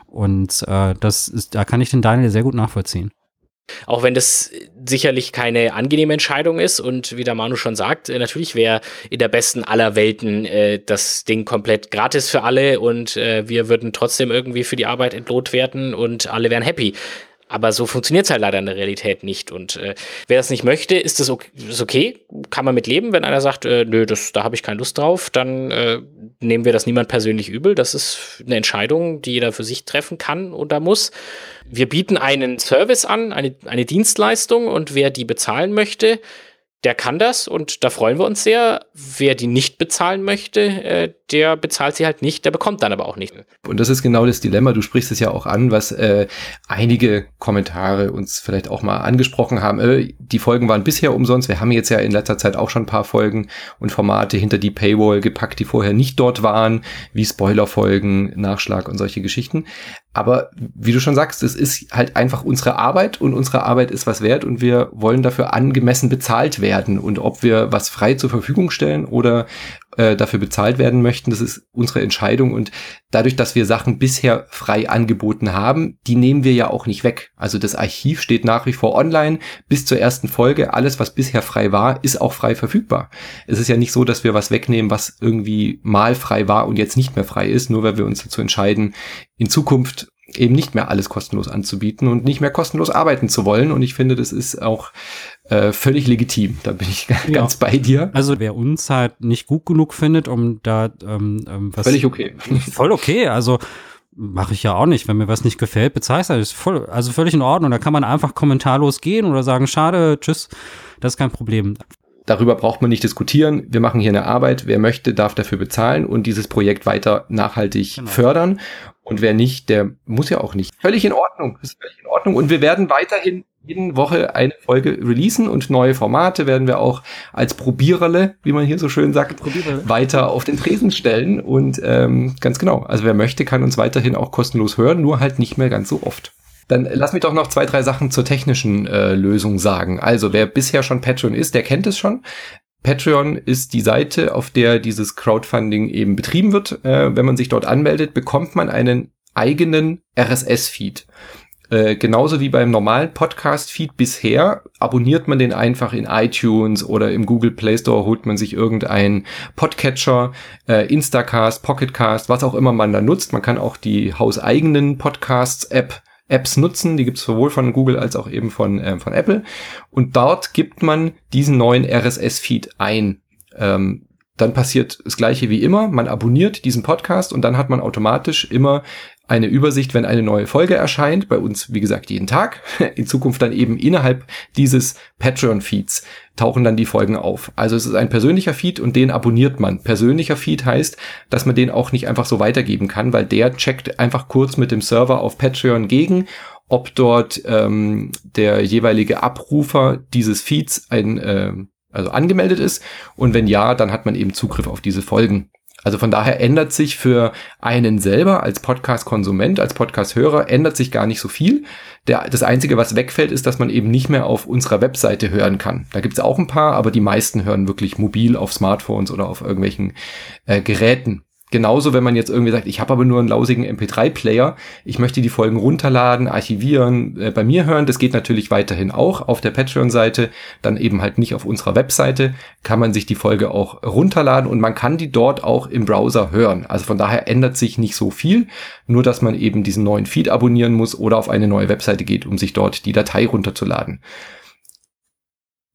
Und äh, das ist, da kann ich den Daniel sehr gut nachvollziehen. Auch wenn das sicherlich keine angenehme Entscheidung ist und wie der Manu schon sagt, natürlich wäre in der besten aller Welten äh, das Ding komplett gratis für alle und äh, wir würden trotzdem irgendwie für die Arbeit entlohnt werden und alle wären happy. Aber so funktioniert es halt leider in der Realität nicht. Und äh, wer das nicht möchte, ist das okay, ist okay. Kann man mit leben. Wenn einer sagt, äh, nö, das, da habe ich keine Lust drauf, dann äh, nehmen wir das niemand persönlich übel. Das ist eine Entscheidung, die jeder für sich treffen kann oder muss. Wir bieten einen Service an, eine, eine Dienstleistung, und wer die bezahlen möchte, der kann das, und da freuen wir uns sehr. Wer die nicht bezahlen möchte, äh, der bezahlt sie halt nicht, der bekommt dann aber auch nicht. Und das ist genau das Dilemma, du sprichst es ja auch an, was äh, einige Kommentare uns vielleicht auch mal angesprochen haben. Äh, die Folgen waren bisher umsonst, wir haben jetzt ja in letzter Zeit auch schon ein paar Folgen und Formate hinter die Paywall gepackt, die vorher nicht dort waren, wie Spoilerfolgen, Nachschlag und solche Geschichten. Aber wie du schon sagst, es ist halt einfach unsere Arbeit und unsere Arbeit ist was wert und wir wollen dafür angemessen bezahlt werden. Und ob wir was frei zur Verfügung stellen oder äh, dafür bezahlt werden möchten, das ist unsere Entscheidung. Und dadurch, dass wir Sachen bisher frei angeboten haben, die nehmen wir ja auch nicht weg. Also das Archiv steht nach wie vor online bis zur ersten Folge. Alles, was bisher frei war, ist auch frei verfügbar. Es ist ja nicht so, dass wir was wegnehmen, was irgendwie mal frei war und jetzt nicht mehr frei ist, nur weil wir uns dazu entscheiden, in Zukunft eben nicht mehr alles kostenlos anzubieten und nicht mehr kostenlos arbeiten zu wollen. Und ich finde, das ist auch äh, völlig legitim. Da bin ich ganz ja. bei dir. Also wer uns halt nicht gut genug findet, um da ähm, ähm, was... Völlig okay. Voll okay, also mache ich ja auch nicht. Wenn mir was nicht gefällt, bezahle ich das. Ist voll, also völlig in Ordnung. Da kann man einfach kommentarlos gehen oder sagen, schade, tschüss, das ist kein Problem. Darüber braucht man nicht diskutieren. Wir machen hier eine Arbeit. Wer möchte, darf dafür bezahlen und dieses Projekt weiter nachhaltig genau. fördern. Und wer nicht, der muss ja auch nicht. Völlig in Ordnung. Das ist völlig in Ordnung. Und wir werden weiterhin jede Woche eine Folge releasen und neue Formate werden wir auch als Probiererle, wie man hier so schön sagt, Probiererle. weiter auf den Tresen stellen. Und ähm, ganz genau, also wer möchte, kann uns weiterhin auch kostenlos hören, nur halt nicht mehr ganz so oft. Dann lass mich doch noch zwei, drei Sachen zur technischen äh, Lösung sagen. Also wer bisher schon Patreon ist, der kennt es schon. Patreon ist die Seite, auf der dieses Crowdfunding eben betrieben wird. Äh, wenn man sich dort anmeldet, bekommt man einen eigenen R S S-Feed. Äh, genauso wie beim normalen Podcast-Feed bisher, abonniert man den einfach in iTunes oder im Google Play Store, holt man sich irgendeinen Podcatcher, äh, Instacast, Pocketcast, was auch immer man da nutzt. Man kann auch die hauseigenen Podcasts-App Apps nutzen, die gibt's sowohl von Google als auch eben von äh, von Apple. Und dort gibt man diesen neuen R S S-Feed ein. Ähm, dann passiert das Gleiche wie immer. Man abonniert diesen Podcast und dann hat man automatisch immer eine Übersicht, wenn eine neue Folge erscheint. Bei uns, wie gesagt, jeden Tag. In Zukunft dann eben innerhalb dieses Patreon-Feeds tauchen dann die Folgen auf. Also es ist ein persönlicher Feed und den abonniert man. Persönlicher Feed heißt, dass man den auch nicht einfach so weitergeben kann, weil der checkt einfach kurz mit dem Server auf Patreon gegen, ob dort ähm, der jeweilige Abrufer dieses Feeds ein äh, also angemeldet ist. Und wenn ja, dann hat man eben Zugriff auf diese Folgen. Also von daher ändert sich für einen selber als Podcast-Konsument, als Podcast-Hörer, ändert sich gar nicht so viel. Der, das Einzige, was wegfällt, ist, dass man eben nicht mehr auf unserer Webseite hören kann. Da gibt's auch ein paar, aber die meisten hören wirklich mobil auf Smartphones oder auf irgendwelchen äh, Geräten. Genauso, wenn man jetzt irgendwie sagt, ich habe aber nur einen lausigen M P drei Player, ich möchte die Folgen runterladen, archivieren, äh, bei mir hören, das geht natürlich weiterhin auch auf der Patreon-Seite, dann eben halt nicht auf unserer Webseite, kann man sich die Folge auch runterladen und man kann die dort auch im Browser hören. Also von daher ändert sich nicht so viel, nur dass man eben diesen neuen Feed abonnieren muss oder auf eine neue Webseite geht, um sich dort die Datei runterzuladen.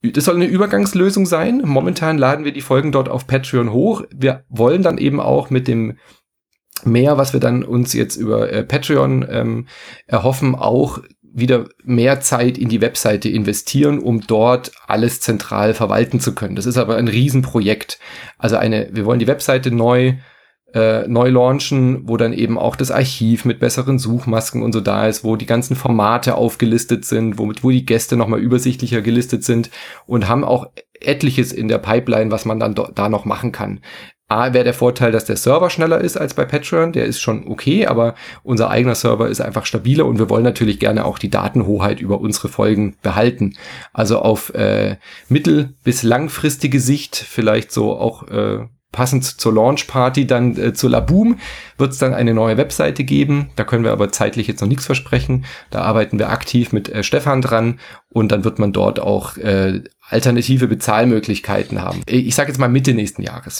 das soll eine Übergangslösung sein. Momentan laden wir die Folgen dort auf Patreon hoch. Wir wollen dann eben auch mit dem mehr, was wir dann uns jetzt über äh, Patreon ähm, erhoffen, auch wieder mehr Zeit in die Webseite investieren, um dort alles zentral verwalten zu können. Das ist aber ein Riesenprojekt. Also eine, wir wollen die Webseite neu äh, neu launchen, wo dann eben auch das Archiv mit besseren Suchmasken und so da ist, wo die ganzen Formate aufgelistet sind, wo, wo die Gäste nochmal übersichtlicher gelistet sind und haben auch etliches in der Pipeline, was man dann do- da noch machen kann. A, wäre der Vorteil, dass der Server schneller ist als bei Patreon, der ist schon okay, aber unser eigener Server ist einfach stabiler und wir wollen natürlich gerne auch die Datenhoheit über unsere Folgen behalten. Also auf äh, mittel- bis langfristige Sicht, vielleicht so auch äh, passend zur Launchparty, dann äh, zur Laboom, wird es dann eine neue Webseite geben. Da können wir aber zeitlich jetzt noch nichts versprechen. Da arbeiten wir aktiv mit äh, Stefan dran und dann wird man dort auch äh, alternative Bezahlmöglichkeiten haben. Ich sage jetzt mal Mitte nächsten Jahres.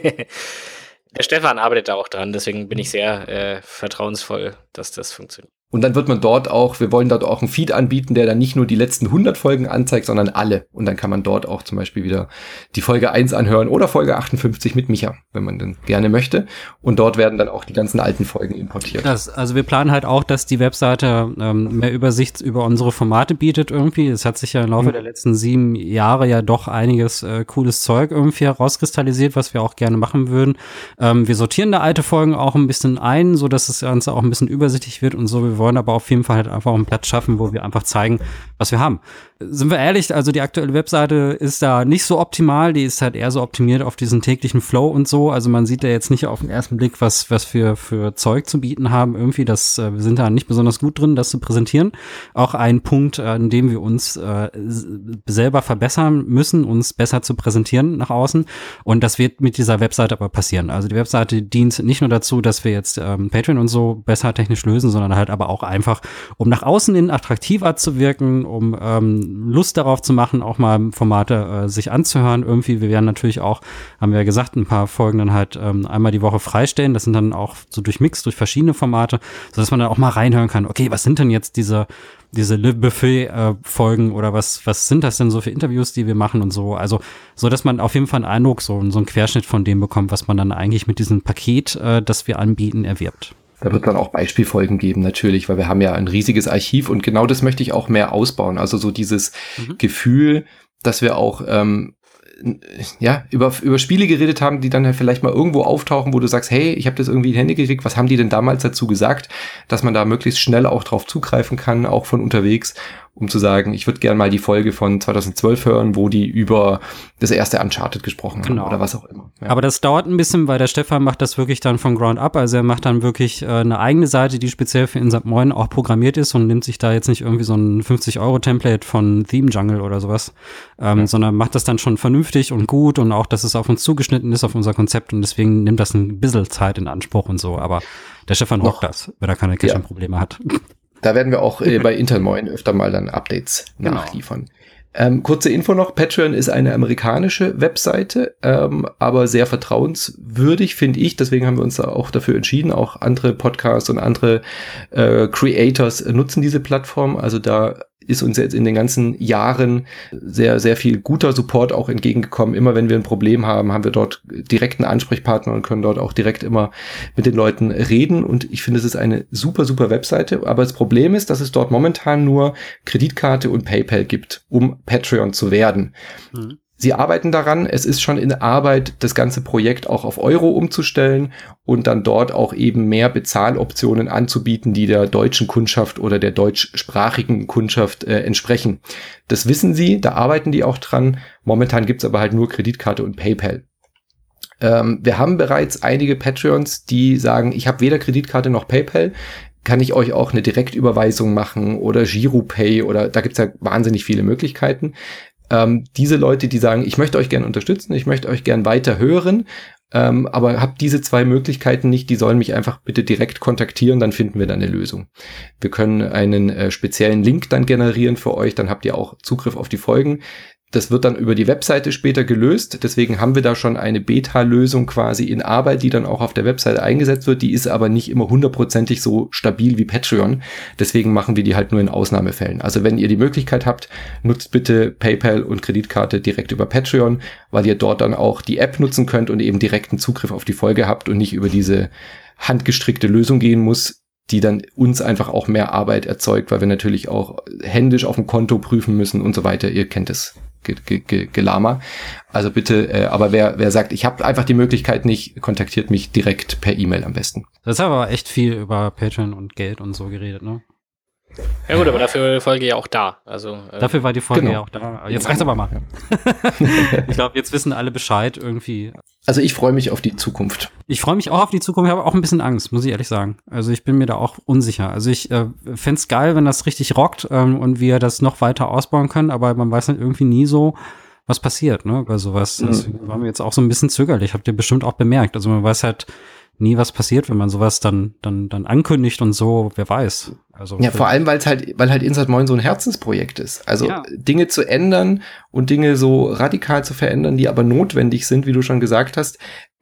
Der Stefan arbeitet da auch dran, deswegen bin ich sehr äh, vertrauensvoll, dass das funktioniert. Und dann wird man dort auch, wir wollen dort auch einen Feed anbieten, der dann nicht nur die letzten hundert Folgen anzeigt, sondern alle. Und dann kann man dort auch zum Beispiel wieder die Folge eins anhören oder Folge achtundfünfzig mit Micha, wenn man dann gerne möchte. Und dort werden dann auch die ganzen alten Folgen importiert. Das, also wir planen halt auch, dass die Webseite ähm, mehr Übersicht über unsere Formate bietet irgendwie. Es hat sich ja im Laufe mhm. der letzten sieben Jahre ja doch einiges äh, cooles Zeug irgendwie herauskristallisiert, was wir auch gerne machen würden. Ähm, wir sortieren da alte Folgen auch ein bisschen ein, so dass das Ganze auch ein bisschen übersichtlich wird und so. Wir wollen aber auf jeden Fall halt einfach auch einen Platz schaffen, wo wir einfach zeigen, was wir haben. Sind wir ehrlich, also die aktuelle Webseite ist da nicht so optimal, die ist halt eher so optimiert auf diesen täglichen Flow und so, also man sieht ja jetzt nicht auf den ersten Blick, was was wir für Zeug zu bieten haben, irgendwie, das, äh, wir sind da nicht besonders gut drin, das zu präsentieren. Auch ein Punkt, an dem wir uns äh, selber verbessern müssen, uns besser zu präsentieren nach außen und das wird mit dieser Webseite aber passieren. Also die Webseite dient nicht nur dazu, dass wir jetzt ähm, Patreon und so besser technisch lösen, sondern halt aber auch einfach, um nach außen hin attraktiver zu wirken, um ähm, Lust darauf zu machen, auch mal Formate äh, sich anzuhören. Irgendwie, wir werden natürlich auch, haben wir ja gesagt, ein paar Folgen dann halt ähm, einmal die Woche freistellen. Das sind dann auch so durchmixt durch verschiedene Formate, sodass man dann auch mal reinhören kann, okay, was sind denn jetzt diese diese Le Buffet-Folgen äh, oder was was sind das denn so für Interviews, die wir machen und so. Also, so dass man auf jeden Fall einen Eindruck, so, so einen Querschnitt von dem bekommt, was man dann eigentlich mit diesem Paket, äh, das wir anbieten, erwirbt. Da wird dann auch Beispielfolgen geben, natürlich, weil wir haben ja ein riesiges Archiv und genau das möchte ich auch mehr ausbauen. Also so dieses mhm. Gefühl, dass wir auch ähm, ja über über Spiele geredet haben, die dann halt vielleicht mal irgendwo auftauchen, wo du sagst, hey, ich habe das irgendwie in die Hände gekriegt, was haben die denn damals dazu gesagt? Dass man da möglichst schnell auch drauf zugreifen kann, auch von unterwegs, um zu sagen, ich würde gerne mal die Folge von zweitausendzwölf hören, wo die über das erste Uncharted gesprochen genau. haben oder was auch immer. Ja. Aber das dauert ein bisschen, weil der Stefan macht das wirklich dann von Ground Up, also er macht dann wirklich äh, eine eigene Seite, die speziell für In Sankt Moin auch programmiert ist und nimmt sich da jetzt nicht irgendwie so ein fünfzig Euro Template von Theme Jungle oder sowas, ähm, ja. sondern macht das dann schon vernünftig und gut und auch, dass es auf uns zugeschnitten ist, auf unser Konzept und deswegen nimmt das ein bisschen Zeit in Anspruch und so, aber der Stefan rockt das, wenn er keine Caching-Probleme ja. hat. Da werden wir auch äh, bei Intermoin öfter mal dann Updates genau. nachliefern. Ähm, kurze Info noch, Patreon ist eine amerikanische Webseite, ähm, aber sehr vertrauenswürdig, finde ich. Deswegen haben wir uns da auch dafür entschieden. Auch andere Podcasts und andere äh, Creators nutzen diese Plattform. Also da ist uns jetzt in den ganzen Jahren sehr, sehr viel guter Support auch entgegengekommen. Immer wenn wir ein Problem haben, haben wir dort direkt einen Ansprechpartner und können dort auch direkt immer mit den Leuten reden. Und ich finde, es ist eine super, super Webseite. Aber das Problem ist, dass es dort momentan nur Kreditkarte und PayPal gibt, um Patreon zu werden. Mhm. Sie arbeiten daran, es ist schon in Arbeit, das ganze Projekt auch auf Euro umzustellen und dann dort auch eben mehr Bezahloptionen anzubieten, die der deutschen Kundschaft oder der deutschsprachigen Kundschaft äh, entsprechen. Das wissen sie, da arbeiten die auch dran. Momentan gibt's aber halt nur Kreditkarte und PayPal. Ähm, wir haben bereits einige Patreons, die sagen, ich habe weder Kreditkarte noch PayPal. Kann ich euch auch eine Direktüberweisung machen oder Giropay oder da gibt's ja wahnsinnig viele Möglichkeiten. Ähm, diese Leute, die sagen, ich möchte euch gerne unterstützen, ich möchte euch gerne weiter hören, ähm, aber habt diese zwei Möglichkeiten nicht, die sollen mich einfach bitte direkt kontaktieren, dann finden wir da eine Lösung. Wir können einen äh, speziellen Link dann generieren für euch, dann habt ihr auch Zugriff auf die Folgen. Das wird dann über die Webseite später gelöst. Deswegen haben wir da schon eine Beta-Lösung quasi in Arbeit, die dann auch auf der Webseite eingesetzt wird. Die ist aber nicht immer hundertprozentig so stabil wie Patreon. Deswegen machen wir die halt nur in Ausnahmefällen. Also wenn ihr die Möglichkeit habt, nutzt bitte PayPal und Kreditkarte direkt über Patreon, weil ihr dort dann auch die App nutzen könnt und eben direkten Zugriff auf die Folge habt und nicht über diese handgestrickte Lösung gehen muss, die dann uns einfach auch mehr Arbeit erzeugt, weil wir natürlich auch händisch auf dem Konto prüfen müssen und so weiter. Ihr kennt es. Ge- ge- Gelama. Also bitte, äh, aber wer wer sagt, ich habe einfach die Möglichkeit nicht, kontaktiert mich direkt per E-Mail am besten. Das haben aber echt viel über Patreon und Geld und so geredet, ne? Ja gut, aber dafür war die Folge ja auch da. Also, äh, dafür war die Folge genau. ja auch da. Jetzt reicht's aber mal. Ja. Ich glaube, jetzt wissen alle Bescheid irgendwie. Also ich freue mich auf die Zukunft. Ich freue mich auch auf die Zukunft, ich habe auch ein bisschen Angst, muss ich ehrlich sagen. Also ich bin mir da auch unsicher. Also ich äh, fände es geil, wenn das richtig rockt ähm, und wir das noch weiter ausbauen können, aber man weiß halt irgendwie nie so, was passiert, ne, bei sowas. Mhm. Deswegen waren wir jetzt auch so ein bisschen zögerlich, habt ihr bestimmt auch bemerkt. Also man weiß halt nie, was passiert, wenn man sowas dann dann dann ankündigt und so, wer weiß. Also ja, vor allem, weil es halt, weil halt Insert Moin so ein Herzensprojekt ist. Also ja. Dinge zu ändern und Dinge so radikal zu verändern, die aber notwendig sind, wie du schon gesagt hast.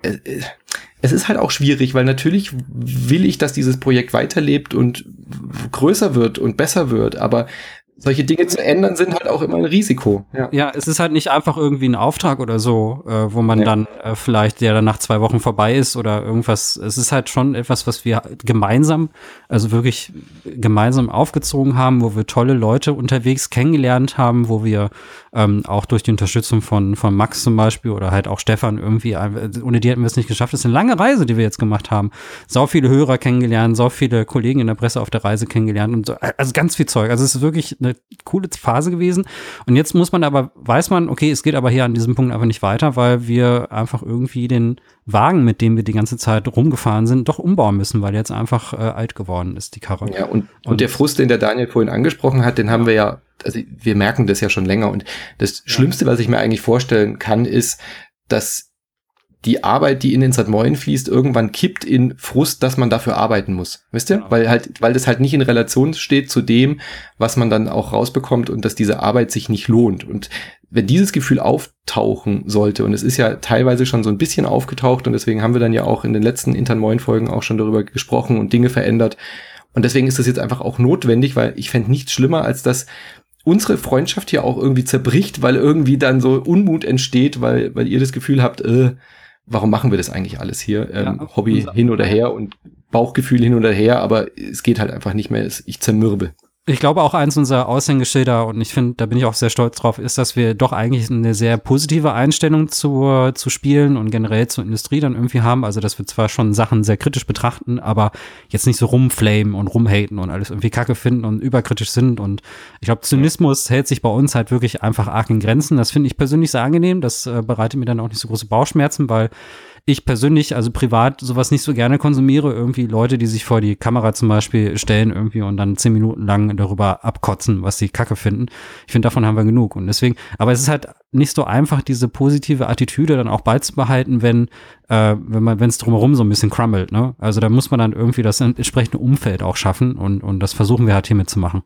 Es ist halt auch schwierig, weil natürlich will ich, dass dieses Projekt weiterlebt und größer wird und besser wird, aber solche Dinge zu ändern sind halt auch immer ein Risiko. Ja, ja, es ist halt nicht einfach irgendwie ein Auftrag oder so, äh, wo man ja. dann äh, vielleicht, der dann nach zwei Wochen vorbei ist oder irgendwas. Es ist halt schon etwas, was wir gemeinsam, also wirklich gemeinsam aufgezogen haben, wo wir tolle Leute unterwegs kennengelernt haben, wo wir ähm, auch durch die Unterstützung von von Max zum Beispiel oder halt auch Stefan irgendwie, ohne die hätten wir es nicht geschafft. Es ist eine lange Reise, die wir jetzt gemacht haben. Sau viele Hörer kennengelernt, sau viele Kollegen in der Presse auf der Reise kennengelernt und so, also ganz viel Zeug. Also es ist wirklich eine coole Phase gewesen. Und jetzt muss man aber, weiß man, okay, es geht aber hier an diesem Punkt einfach nicht weiter, weil wir einfach irgendwie den Wagen, mit dem wir die ganze Zeit rumgefahren sind, doch umbauen müssen, weil jetzt einfach äh, alt geworden ist, die Karre. Ja, und, und, und der Frust, den der Daniel vorhin angesprochen hat, den haben wir ja, also wir merken das ja schon länger. Und das Schlimmste, was ich mir eigentlich vorstellen kann, ist, dass die Arbeit, die in Insert Moin fließt, irgendwann kippt in Frust, dass man dafür arbeiten muss. Wisst ihr? Genau. Weil halt, weil das halt nicht in Relation steht zu dem, was man dann auch rausbekommt und dass diese Arbeit sich nicht lohnt. Und wenn dieses Gefühl auftauchen sollte, und es ist ja teilweise schon so ein bisschen aufgetaucht und deswegen haben wir dann ja auch in den letzten Insert Moin Folgen auch schon darüber gesprochen und Dinge verändert. Und deswegen ist das jetzt einfach auch notwendig, weil ich fände nichts schlimmer, als dass unsere Freundschaft hier auch irgendwie zerbricht, weil irgendwie dann so Unmut entsteht, weil, weil ihr das Gefühl habt, äh, warum machen wir das eigentlich alles hier? Ähm, ja, Hobby hin oder her und Bauchgefühl hin oder her, aber es geht halt einfach nicht mehr. Ich zermürbe. Ich glaube auch eins unserer Aushängeschilder, und ich finde, da bin ich auch sehr stolz drauf, ist, dass wir doch eigentlich eine sehr positive Einstellung zu, zu Spielen und generell zur Industrie dann irgendwie haben. Also, dass wir zwar schon Sachen sehr kritisch betrachten, aber jetzt nicht so rumflamen und rumhaten und alles irgendwie kacke finden und überkritisch sind. Und ich glaube, Zynismus hält sich bei uns halt wirklich einfach arg in Grenzen. Das finde ich persönlich sehr angenehm. Das äh, bereitet mir dann auch nicht so große Bauchschmerzen, weil ich persönlich, also privat, sowas nicht so gerne konsumiere. Irgendwie Leute, die sich vor die Kamera zum Beispiel stellen irgendwie und dann zehn Minuten lang darüber abkotzen, was sie kacke finden. Ich finde, davon haben wir genug. Und deswegen, aber es ist halt nicht so einfach, diese positive Attitüde dann auch beizubehalten, wenn äh, wenn man, wenn es drumherum so ein bisschen crumbelt, ne? Also da muss man dann irgendwie das entsprechende Umfeld auch schaffen und und das versuchen wir halt hiermit zu machen.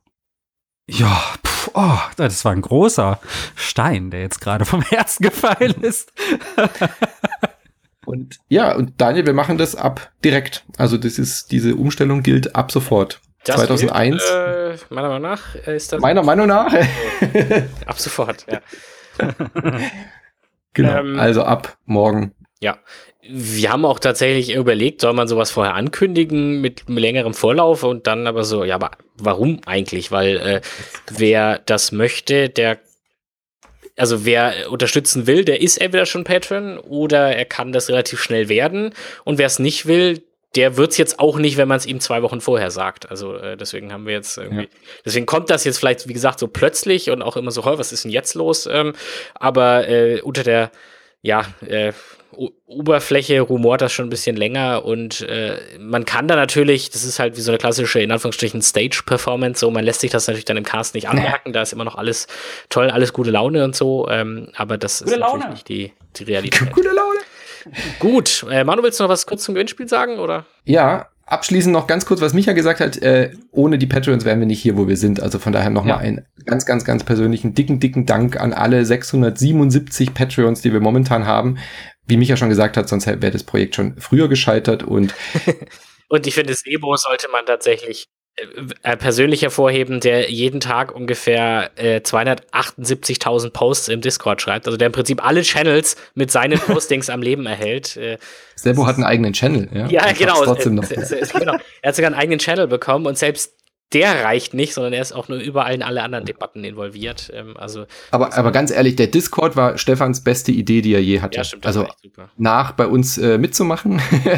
Ja, pff, oh, das war ein großer Stein, der jetzt gerade vom Herzen gefallen ist. Und ja, und Daniel, wir machen das ab direkt. Also das ist, diese Umstellung gilt ab sofort. Das zweitausendeins. Gilt, äh, meiner Meinung nach ist das. Meiner Meinung nach. Ab sofort, ja. Genau, ähm, also ab morgen. Ja. Wir haben auch tatsächlich überlegt, soll man sowas vorher ankündigen mit längerem Vorlauf und dann aber so, ja, aber warum eigentlich? Weil äh, wer das möchte, der Also wer unterstützen will, der ist entweder schon Patreon oder er kann das relativ schnell werden. Und wer es nicht will, der wird's jetzt auch nicht, wenn man es ihm zwei Wochen vorher sagt. Also äh, deswegen haben wir jetzt irgendwie, ja. deswegen kommt das jetzt vielleicht, wie gesagt, so plötzlich und auch immer so, was ist denn jetzt los? Ähm, aber äh, unter der, ja, äh, O- Oberfläche rumort das schon ein bisschen länger und äh, man kann da natürlich, das ist halt wie so eine klassische, in Anführungsstrichen, Stage-Performance, so man lässt sich das natürlich dann im Cast nicht anmerken, ja. Da ist immer noch alles toll, alles gute Laune und so, ähm, aber das gute ist natürlich Laune. Nicht die, die Realität. Gute Laune. Gut, äh, Manu, willst du noch was kurz zum Gewinnspiel sagen, oder? Ja, Abschließend noch ganz kurz, was Micha gesagt hat, äh, ohne die Patreons wären wir nicht hier, wo wir sind. Also von daher nochmal ja. einen ganz, ganz, ganz persönlichen, dicken, dicken Dank an alle sechshundertsiebenundsiebzig Patreons, die wir momentan haben. Wie Micha schon gesagt hat, sonst wäre das Projekt schon früher gescheitert. Und, und ich finde, das Ebo sollte man tatsächlich äh, persönlich hervorheben, der jeden Tag ungefähr äh, zweihundertachtundsiebzigtausend Posts im Discord schreibt. Also der im Prinzip alle Channels mit seinen Postings am Leben erhält. Äh, Sebo hat einen eigenen Channel. Ja, ja genau. Trotzdem noch. Äh, äh, genau. Er hat sogar einen eigenen Channel bekommen und selbst der reicht nicht, sondern er ist auch nur überall in alle anderen Debatten involviert. Ähm, also aber, aber ganz ehrlich, der Discord war Stefans beste Idee, die er je hatte. Ja, stimmt, das also war echt super. Nach bei uns äh, mitzumachen,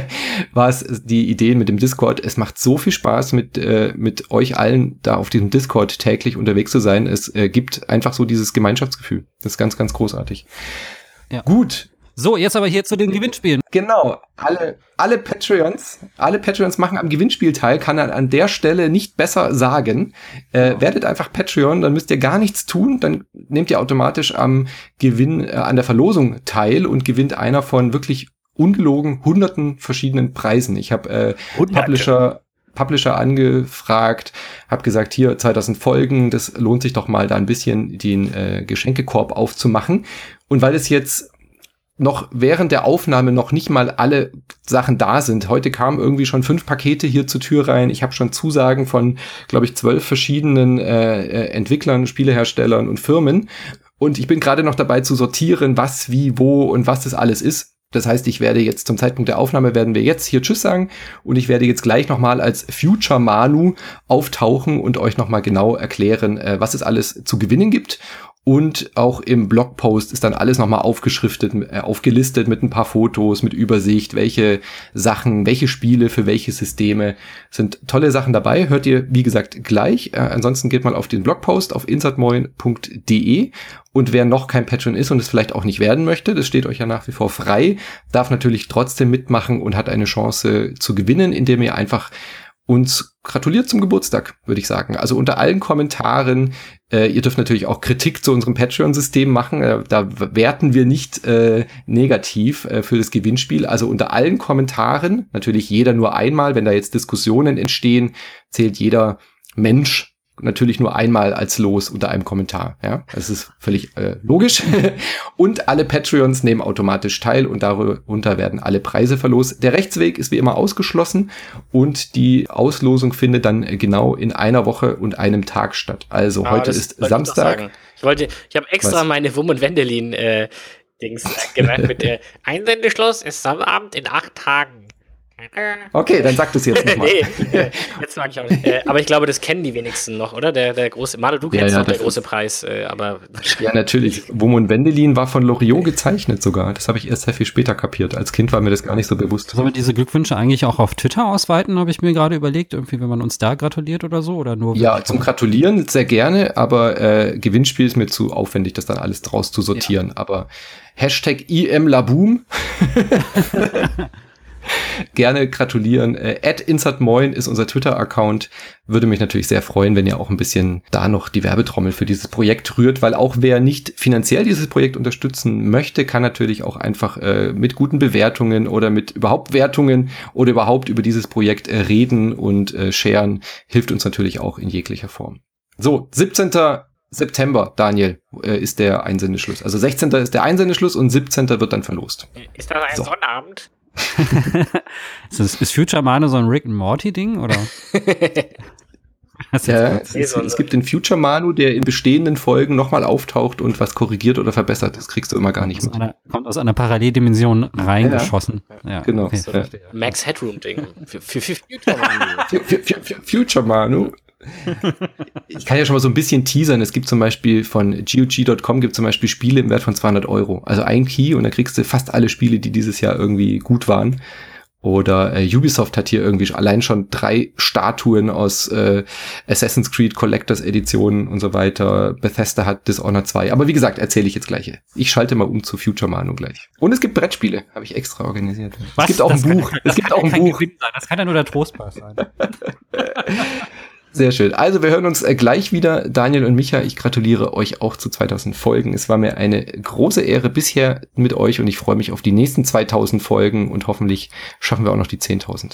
war es die Idee mit dem Discord. Es macht so viel Spaß, mit, äh, mit euch allen da auf diesem Discord täglich unterwegs zu sein. Es äh, gibt einfach so dieses Gemeinschaftsgefühl. Das ist ganz, ganz großartig. Ja. Gut. So, jetzt aber hier zu den Gewinnspielen. Genau, alle, alle Patreons, alle Patreons machen am Gewinnspiel teil, kann er an der Stelle nicht besser sagen. Äh, werdet einfach Patreon, dann müsst ihr gar nichts tun, dann nehmt ihr automatisch am Gewinn, äh, an der Verlosung teil und gewinnt einer von wirklich ungelogen hunderten verschiedenen Preisen. Ich habe äh, Publisher Publisher angefragt, habe gesagt, hier zweitausend Folgen, das lohnt sich doch mal da ein bisschen den äh, Geschenkekorb aufzumachen. Und weil es jetzt noch während der Aufnahme noch nicht mal alle Sachen da sind. Heute kamen irgendwie schon fünf Pakete hier zur Tür rein. Ich habe schon Zusagen von, glaube ich, zwölf verschiedenen äh, Entwicklern, Spieleherstellern und Firmen. Und ich bin gerade noch dabei zu sortieren, was, wie, wo und was das alles ist. Das heißt, ich werde jetzt zum Zeitpunkt der Aufnahme werden wir jetzt hier Tschüss sagen und ich werde jetzt gleich nochmal als Future Manu auftauchen und euch nochmal genau erklären, äh, was es alles zu gewinnen gibt. Und auch im Blogpost ist dann alles nochmal aufgeschriftet, äh, aufgelistet mit ein paar Fotos, mit Übersicht, welche Sachen, welche Spiele für welche Systeme. Sind tolle Sachen dabei, hört ihr, wie gesagt, gleich. Äh, ansonsten geht mal auf den Blogpost auf insertmoin punkt de und wer noch kein Patreon ist und es vielleicht auch nicht werden möchte, das steht euch ja nach wie vor frei, darf natürlich trotzdem mitmachen und hat eine Chance zu gewinnen, indem ihr einfach uns gratuliert zum Geburtstag, würde ich sagen. Also unter allen Kommentaren, äh, ihr dürft natürlich auch Kritik zu unserem Patreon-System machen, äh, da werten wir nicht äh, negativ äh, für das Gewinnspiel. Also unter allen Kommentaren, natürlich jeder nur einmal, wenn da jetzt Diskussionen entstehen, zählt jeder Mensch natürlich nur einmal als Los unter einem Kommentar. Ja, das ist völlig äh, logisch. Und alle Patreons nehmen automatisch teil und darunter werden alle Preise verlost. Der Rechtsweg ist wie immer ausgeschlossen und die Auslosung findet dann genau in einer Woche und einem Tag statt. Also ah, heute ist Samstag. Ich, ich wollte, ich habe extra Was? meine Wum und Wendelin äh, Dings gemerkt mit der Einsendeschluss ist Samstagabend in acht Tagen. Okay, dann sag du es jetzt nochmal. Nee, jetzt mag ich auch nicht. Äh, aber ich glaube, das kennen die wenigsten noch, oder? Der, der große, Manu, du kennst ja, ja, noch der große Preis, äh, aber ja, natürlich. Wum und Wendelin war von Loriot gezeichnet sogar. Das habe ich erst sehr viel später kapiert. Als Kind war mir das gar nicht so bewusst. Sollen wir diese Glückwünsche eigentlich auch auf Twitter ausweiten, habe ich mir gerade überlegt, irgendwie, wenn man uns da gratuliert oder so, oder nur? Ja, zum Gratulieren sehr gerne, aber äh, Gewinnspiel ist mir zu aufwendig, das dann alles draus zu sortieren. Ja. Aber Hashtag I M Laboom gerne gratulieren. Äh, at insertmoin ist unser Twitter-Account. Würde mich natürlich sehr freuen, wenn ihr auch ein bisschen da noch die Werbetrommel für dieses Projekt rührt, weil auch wer nicht finanziell dieses Projekt unterstützen möchte, kann natürlich auch einfach äh, mit guten Bewertungen oder mit überhaupt Wertungen oder überhaupt über dieses Projekt äh, reden und äh, sharen. Hilft uns natürlich auch in jeglicher Form. So, siebzehnten September, Daniel, äh, ist der Einsendeschluss. Also sechzehnten ist der Einsendeschluss und siebzehnten wird dann verlost. Ist das ein so. Sonnabend? ist, das, ist Future Manu so ein Rick and Morty Ding oder? ja, es, es, es gibt den Future Manu, der in bestehenden Folgen nochmal auftaucht und was korrigiert oder verbessert. Das kriegst du immer gar nicht mit. Einer, kommt aus einer Paralleldimension reingeschossen. Ja, ja genau. Okay. So ja. Max Headroom Ding. Für, für, für Future Manu. für, für, für, für Future Manu. Ich kann ja schon mal so ein bisschen teasern. Es gibt zum Beispiel von G O G Punkt com gibt zum Beispiel Spiele im Wert von zweihundert Euro. Also ein Key und da kriegst du fast alle Spiele, die dieses Jahr irgendwie gut waren. Oder äh, Ubisoft hat hier irgendwie allein schon drei Statuen aus äh, Assassin's Creed Collectors Editionen und so weiter. Bethesda hat Dishonored zwei. Aber wie gesagt, erzähle ich jetzt gleich. Ich schalte mal um zu Future Manu gleich. Und es gibt Brettspiele, habe ich extra organisiert. Was? Es gibt auch das ein Buch. Kann, es gibt auch ein Buch. Sein. Das kann ja nur der Trostpreis sein. Sehr schön. Also wir hören uns gleich wieder, Daniel und Micha. Ich gratuliere euch auch zu zweitausend Folgen. Es war mir eine große Ehre bisher mit euch und ich freue mich auf die nächsten zweitausend Folgen und hoffentlich schaffen wir auch noch die zehntausend.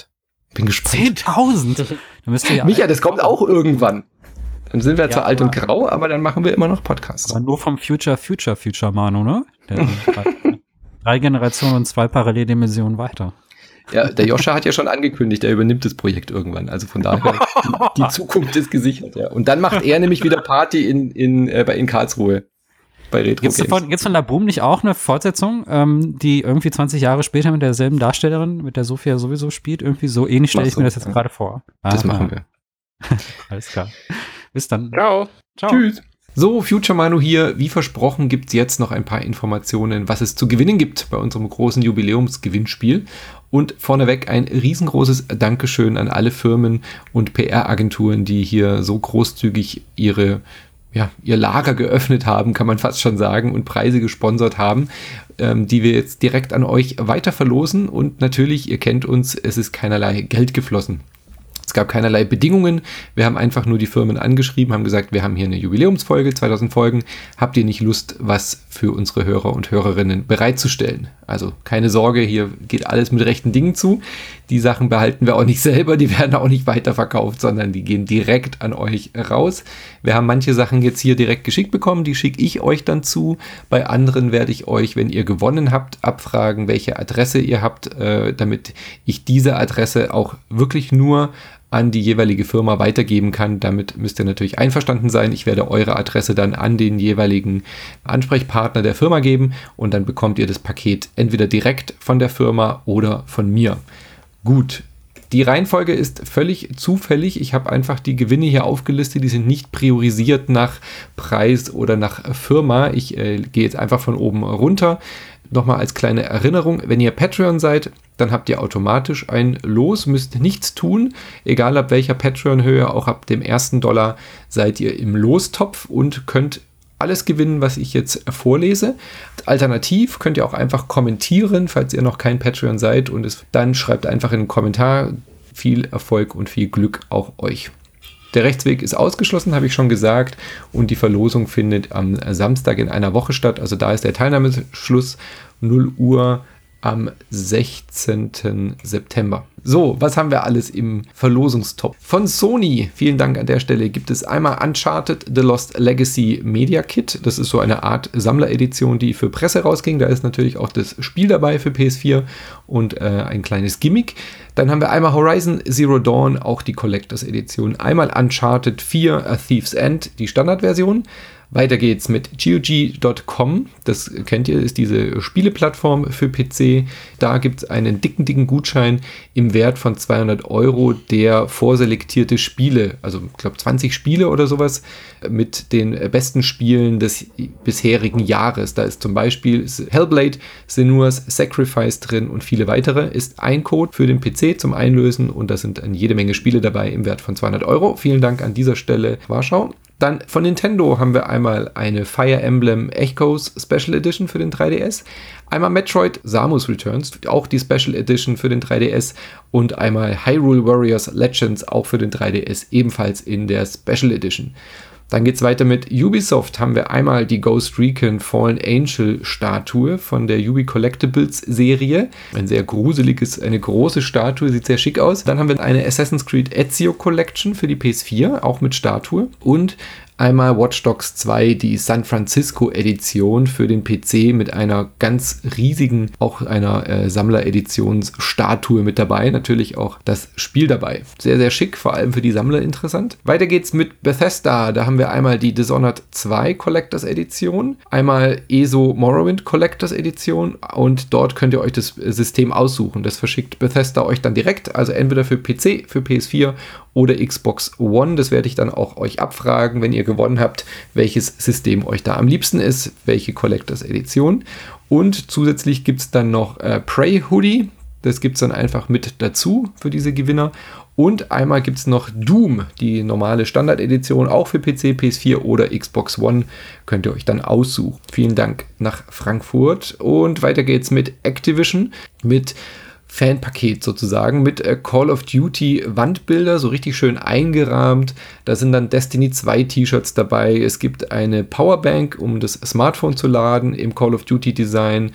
Bin gespannt. zehntausend? Ja Micha, das kommt auch irgendwann. Dann sind wir ja, zwar alt und grau, aber dann machen wir immer noch Podcasts. Aber nur vom Future, Future, Future Manu, ne? Der drei, drei Generationen und zwei Paralleldimensionen weiter. Ja, der Joscha hat ja schon angekündigt, er übernimmt das Projekt irgendwann. Also von daher, die, die Zukunft ist gesichert. Ja. Und dann macht er nämlich wieder Party in, in, äh, in Karlsruhe. Bei Retro Gibt's von, gibt's von La Boom nicht auch eine Fortsetzung, ähm, die irgendwie zwanzig Jahre später mit derselben Darstellerin, mit der Sophia sowieso spielt? Irgendwie so ähnlich stelle ich mir das jetzt ja. gerade vor. Das Aha. machen wir. Alles klar. Bis dann. Ciao. Ciao. Tschüss. So, Future Manu hier. Wie versprochen gibt's jetzt noch ein paar Informationen, was es zu gewinnen gibt bei unserem großen Jubiläumsgewinnspiel. Und vorneweg ein riesengroßes Dankeschön an alle Firmen und P R-Agenturen, die hier so großzügig ihre ja, ihr Lager geöffnet haben, kann man fast schon sagen, und Preise gesponsert haben, ähm, die wir jetzt direkt an euch weiter verlosen. Und natürlich, ihr kennt uns, es ist keinerlei Geld geflossen. Es gab keinerlei Bedingungen. Wir haben einfach nur die Firmen angeschrieben, haben gesagt, wir haben hier eine Jubiläumsfolge, zweitausend Folgen. Habt ihr nicht Lust, was für unsere Hörer und Hörerinnen bereitzustellen? Also keine Sorge, hier geht alles mit rechten Dingen zu. Die Sachen behalten wir auch nicht selber, die werden auch nicht weiterverkauft, sondern die gehen direkt an euch raus. Wir haben manche Sachen jetzt hier direkt geschickt bekommen, die schicke ich euch dann zu. Bei anderen werde ich euch, wenn ihr gewonnen habt, abfragen, welche Adresse ihr habt, äh, damit ich diese Adresse auch wirklich nur an die jeweilige Firma weitergeben kann. Damit müsst ihr natürlich einverstanden sein. Ich werde eure Adresse dann an den jeweiligen Ansprechpartner der Firma geben und dann bekommt ihr das Paket entweder direkt von der Firma oder von mir. Gut, die Reihenfolge ist völlig zufällig. Ich habe einfach die Gewinne hier aufgelistet. Die sind nicht priorisiert nach Preis oder nach Firma. Ich äh, gehe jetzt einfach von oben runter. Nochmal als kleine Erinnerung, wenn ihr Patreon seid, dann habt ihr automatisch ein Los, müsst nichts tun. Egal ab welcher Patreon-Höhe, auch ab dem ersten Dollar seid ihr im Lostopf und könnt alles gewinnen, was ich jetzt vorlese. Alternativ könnt ihr auch einfach kommentieren, falls ihr noch kein Patreon seid. Und es, dann schreibt einfach in den Kommentar. Viel Erfolg und viel Glück auch euch. Der Rechtsweg ist ausgeschlossen, habe ich schon gesagt, und die Verlosung findet am Samstag in einer Woche statt. Also da ist der Teilnahmeschluss, null Uhr am sechzehnten September. So, was haben wir alles im Verlosungstopf? Von Sony, vielen Dank an der Stelle, gibt es einmal Uncharted The Lost Legacy Media Kit. Das ist so eine Art Sammleredition, die für Presse rausging. Da ist natürlich auch das Spiel dabei für P S vier und äh, ein kleines Gimmick. Dann haben wir einmal Horizon Zero Dawn, auch die Collectors Edition. Einmal Uncharted vier A Thief's End, die Standardversion. Weiter geht's mit G O G Punkt com, das kennt ihr, ist diese Spieleplattform für P C. Da gibt es einen dicken, dicken Gutschein im Wert von zweihundert Euro, der vorselektierte Spiele, also ich glaube zwanzig Spiele oder sowas, mit den besten Spielen des bisherigen Jahres. Da ist zum Beispiel Hellblade, Senua's Sacrifice drin und viele weitere. Ist ein Code für den P C zum Einlösen und da sind eine jede Menge Spiele dabei im Wert von zweihundert Euro. Vielen Dank an dieser Stelle, Warschau. Dann von Nintendo haben wir einmal eine Fire Emblem Echoes Special Edition für den drei D S, einmal Metroid Samus Returns, auch die Special Edition für den drei D S und einmal Hyrule Warriors Legends, auch für den drei D S, ebenfalls in der Special Edition. Dann geht es weiter mit Ubisoft, haben wir einmal die Ghost Recon Fallen Angel Statue von der Ubi Collectibles Serie. Ein sehr gruseliges, eine große Statue, sieht sehr schick aus. Dann haben wir eine Assassin's Creed Ezio Collection für die P S vier, auch mit Statue. Und einmal Watch Dogs zwei, die San Francisco Edition für den P C mit einer ganz riesigen, auch einer äh, Sammler-Editionsstatue mit dabei. Natürlich auch das Spiel dabei. Sehr, sehr schick, vor allem für die Sammler interessant. Weiter geht's mit Bethesda. Da haben wir einmal die Dishonored zwei Collectors Edition, einmal E S O Morrowind Collectors Edition und dort könnt ihr euch das System aussuchen. Das verschickt Bethesda euch dann direkt, also entweder für P C, für P S vier oder Xbox One. Das werde ich dann auch euch abfragen, wenn ihr gewonnen habt, welches System euch da am liebsten ist, welche Collectors Edition. Und zusätzlich gibt es dann noch äh, Prey Hoodie. Das gibt es dann einfach mit dazu für diese Gewinner. Und einmal gibt es noch Doom, die normale Standard-Edition, auch für P C, P S vier oder Xbox One. Könnt ihr euch dann aussuchen. Vielen Dank nach Frankfurt. Und weiter geht's mit Activision, mit Fanpaket sozusagen, mit äh, Call of Duty Wandbilder, so richtig schön eingerahmt. Da sind dann Destiny zwei T-Shirts dabei. Es gibt eine Powerbank, um das Smartphone zu laden im Call of Duty Design.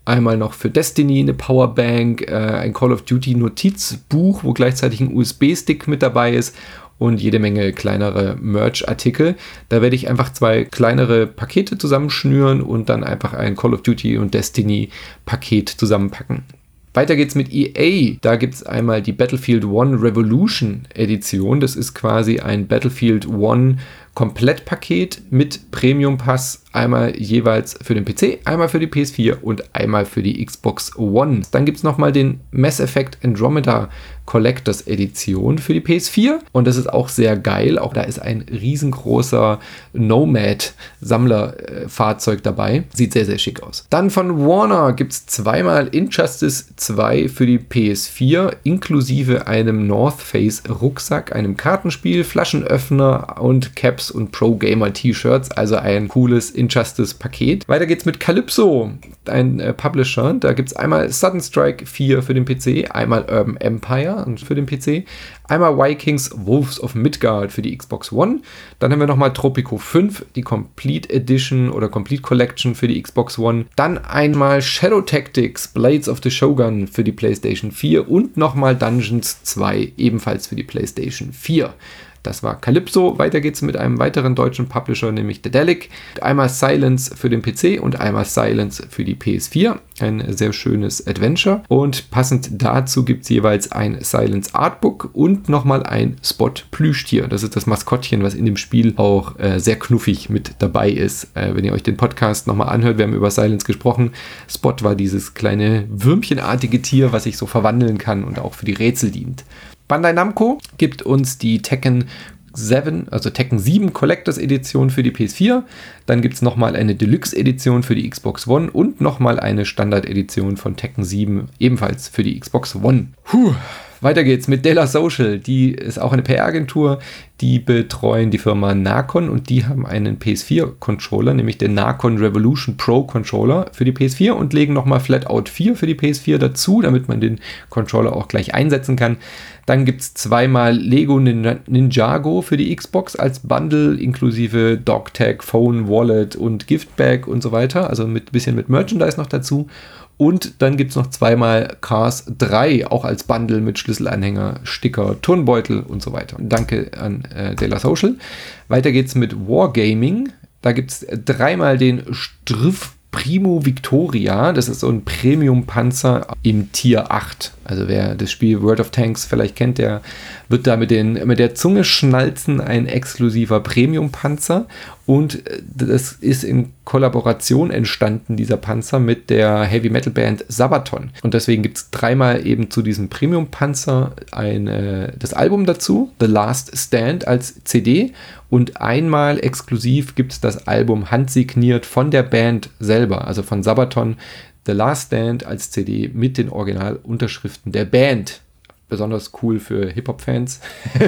einmal noch für Destiny eine Powerbank, äh, ein Call of Duty Notizbuch, wo gleichzeitig ein U S B-Stick mit dabei ist und jede Menge kleinere Merch-Artikel. Da werde ich einfach zwei kleinere Pakete zusammenschnüren und dann einfach ein Call of Duty und Destiny-Paket zusammenpacken. Weiter geht's mit E A. Da gibt es einmal die Battlefield One Revolution Edition. Das ist quasi ein Battlefield One Komplettpaket mit Premium Pass, einmal jeweils für den P C, einmal für die P S vier und einmal für die Xbox One. Dann gibt es nochmal den Mass Effect Andromeda Collectors Edition für die P S vier und das ist auch sehr geil. Auch da ist ein riesengroßer Nomad-Sammlerfahrzeug dabei. Sieht sehr, sehr schick aus. Dann von Warner gibt es zweimal Injustice zwei für die P S vier, inklusive einem North Face Rucksack, einem Kartenspiel, Flaschenöffner und Caps und Pro Gamer T-Shirts, also ein cooles Injustice-Paket. Weiter geht's mit Calypso, ein äh, Publisher. Da gibt es einmal Sudden Strike vier für den P C, einmal Urban Empire für den P C, einmal Vikings Wolves of Midgard für die Xbox One. Dann haben wir nochmal Tropico fünf, die Complete Edition oder Complete Collection für die Xbox One. Dann einmal Shadow Tactics Blades of the Shogun für die PlayStation vier und nochmal Dungeons zwei, ebenfalls für die PlayStation vier. Das war Calypso. Weiter geht's mit einem weiteren deutschen Publisher, nämlich Daedalic. Einmal Silence für den P C und einmal Silence für die P S vier. Ein sehr schönes Adventure. Und passend dazu gibt es jeweils ein Silence Artbook und nochmal ein Spot Plüschtier. Das ist das Maskottchen, was in dem Spiel auch äh, sehr knuffig mit dabei ist. Äh, wenn ihr euch den Podcast nochmal anhört, wir haben über Silence gesprochen. Spot war dieses kleine würmchenartige Tier, was sich so verwandeln kann und auch für die Rätsel dient. Bandai Namco gibt uns die Tekken sieben, also Tekken sieben Collectors Edition für die P S vier. Dann gibt es nochmal eine Deluxe Edition für die Xbox One und nochmal eine Standard Edition von Tekken sieben, ebenfalls für die Xbox One. Puh. Weiter geht's mit De La Social. Die ist auch eine P R-Agentur. Die betreuen die Firma Nacon und die haben einen P S vier Controller, nämlich den Nacon Revolution Pro Controller für die P S vier und legen nochmal Flatout vier für die P S vier dazu, damit man den Controller auch gleich einsetzen kann. Dann gibt es zweimal Lego Ninjago für die Xbox als Bundle inklusive Dogtag, Phone, Wallet und Giftbag und so weiter. Also mit bisschen mit Merchandise noch dazu. Und dann gibt es noch zweimal Cars drei, auch als Bundle mit Schlüsselanhänger, Sticker, Turnbeutel und so weiter. Danke an äh, De La Social. Weiter geht's mit Wargaming. Da gibt es dreimal den Striff Primo Victoria. Das ist so ein Premium-Panzer im Tier acht. Also wer das Spiel World of Tanks vielleicht kennt, der wird da mit, den, mit der Zunge schnalzen, ein exklusiver Premium-Panzer. Und das ist in Kollaboration entstanden, dieser Panzer, mit der Heavy-Metal-Band Sabaton. Und deswegen gibt es dreimal eben zu diesem Premium-Panzer ein, äh, das Album dazu, The Last Stand als C D. Und einmal exklusiv gibt es das Album handsigniert von der Band selber, also von Sabaton, The Last Stand als C D mit den Originalunterschriften der Band. Besonders cool für Hip-Hop-Fans.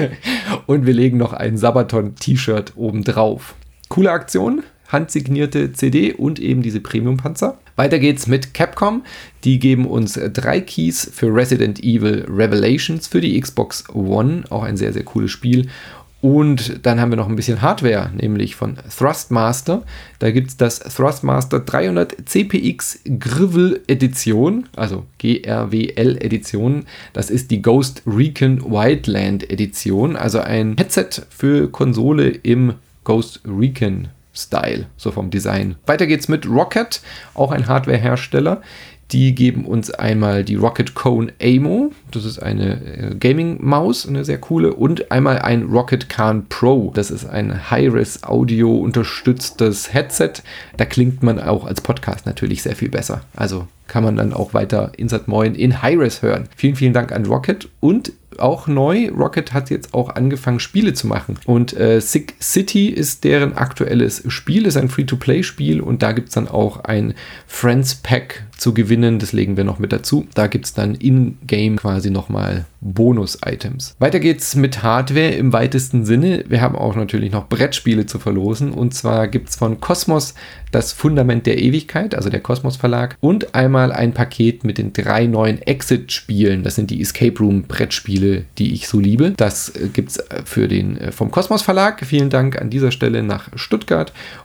Und wir legen noch ein Sabaton-T-Shirt oben drauf. Coole Aktion, handsignierte C D und eben diese Premium-Panzer. Weiter geht's mit Capcom. Die geben uns drei Keys für Resident Evil Revelations für die Xbox One. Auch ein sehr, sehr cooles Spiel. Und dann haben wir noch ein bisschen Hardware, nämlich von Thrustmaster. Da gibt es das Thrustmaster dreihundert C P X Grivel Edition, also G R W L Edition. Das ist die Ghost Recon Wildland Edition, also ein Headset für Konsole im Ghost Recon Style, so vom Design. Weiter geht's mit Rocket, auch ein Hardwarehersteller. Die geben uns einmal die Rocket Cone Amo, das ist eine äh, Gaming-Maus, eine sehr coole, und einmal ein Rocket Can Pro, das ist ein Hi-Res Audio unterstütztes Headset. Da klingt man auch als Podcast natürlich sehr viel besser. Also kann man dann auch weiter Insert Moin in Hi-Res hören. Vielen, vielen Dank an Rocket. Und auch neu, Rocket hat jetzt auch angefangen, Spiele zu machen. Und äh, Sick City ist deren aktuelles Spiel, ist ein Free-to-Play-Spiel und da gibt es dann auch ein Friends-Pack zu gewinnen. Das legen wir noch mit dazu. Da gibt es dann in-game quasi nochmal Bonus-Items. Weiter geht's mit Hardware im weitesten Sinne. Wir haben auch natürlich noch Brettspiele zu verlosen. Und zwar gibt es von Kosmos das Fundament der Ewigkeit, also der Kosmos Verlag, und einmal ein Paket mit den drei neuen Exit-Spielen. Das sind die Escape Room-Brettspiele, die ich so liebe. Das äh, gibt es für den äh, vom Kosmos Verlag. Vielen Dank an dieser Stelle nach Stuttgart.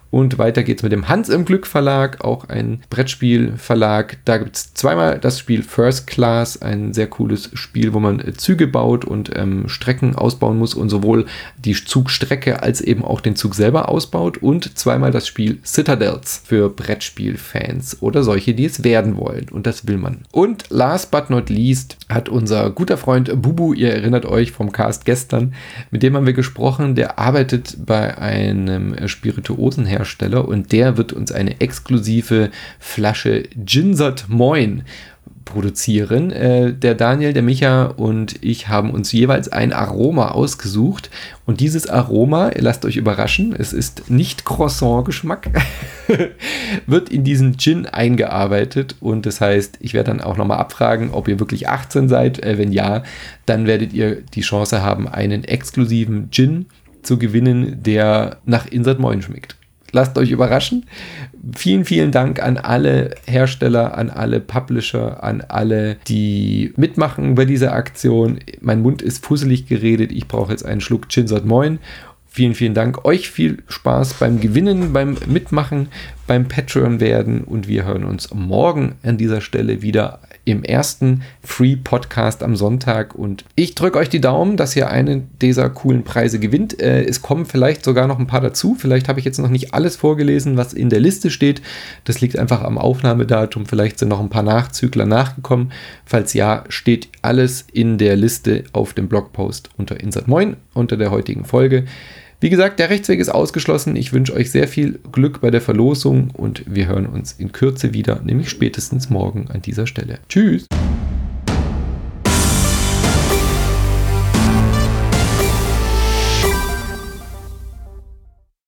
Und weiter geht's mit dem Hans im Glück Verlag, auch ein Brettspielverlag. Da gibt's zweimal das Spiel First Class, ein sehr cooles Spiel, wo man Züge baut und ähm, Strecken ausbauen muss und sowohl die Zugstrecke als eben auch den Zug selber ausbaut. Und zweimal das Spiel Citadels für Brettspielfans oder solche, die es werden wollen. Und das will man. Und last but not least hat unser guter Freund Bubu, ihr erinnert euch vom Cast gestern, mit dem haben wir gesprochen, der arbeitet bei einem Spirituosenhersteller und der wird uns eine exklusive Flasche Ginsert Moin produzieren. Äh, der Daniel, der Micha und ich haben uns jeweils ein Aroma ausgesucht und dieses Aroma, ihr lasst euch überraschen, es ist nicht Croissant-Geschmack, wird in diesen Gin eingearbeitet und das heißt, ich werde dann auch nochmal abfragen, ob ihr wirklich achtzehn seid. Äh, wenn ja, dann werdet ihr die Chance haben, einen exklusiven Gin zu gewinnen, der nach Insert Moin schmeckt. Lasst euch überraschen. Vielen, vielen Dank an alle Hersteller, an alle Publisher, an alle, die mitmachen bei dieser Aktion. Mein Mund ist fusselig geredet. Ich brauche jetzt einen Schluck Ginsert Moin. Vielen, vielen Dank. Euch viel Spaß beim Gewinnen, beim Mitmachen, beim Patreon werden und wir hören uns morgen an dieser Stelle wieder im ersten Free-Podcast am Sonntag und ich drücke euch die Daumen, dass ihr einen dieser coolen Preise gewinnt. Äh, es kommen vielleicht sogar noch ein paar dazu. Vielleicht habe ich jetzt noch nicht alles vorgelesen, was in der Liste steht. Das liegt einfach am Aufnahmedatum. Vielleicht sind noch ein paar Nachzügler nachgekommen. Falls ja, steht alles in der Liste auf dem Blogpost unter Insert Moin unter der heutigen Folge. Wie gesagt, der Rechtsweg ist ausgeschlossen. Ich wünsche euch sehr viel Glück bei der Verlosung und wir hören uns in Kürze wieder, nämlich spätestens morgen an dieser Stelle. Tschüss!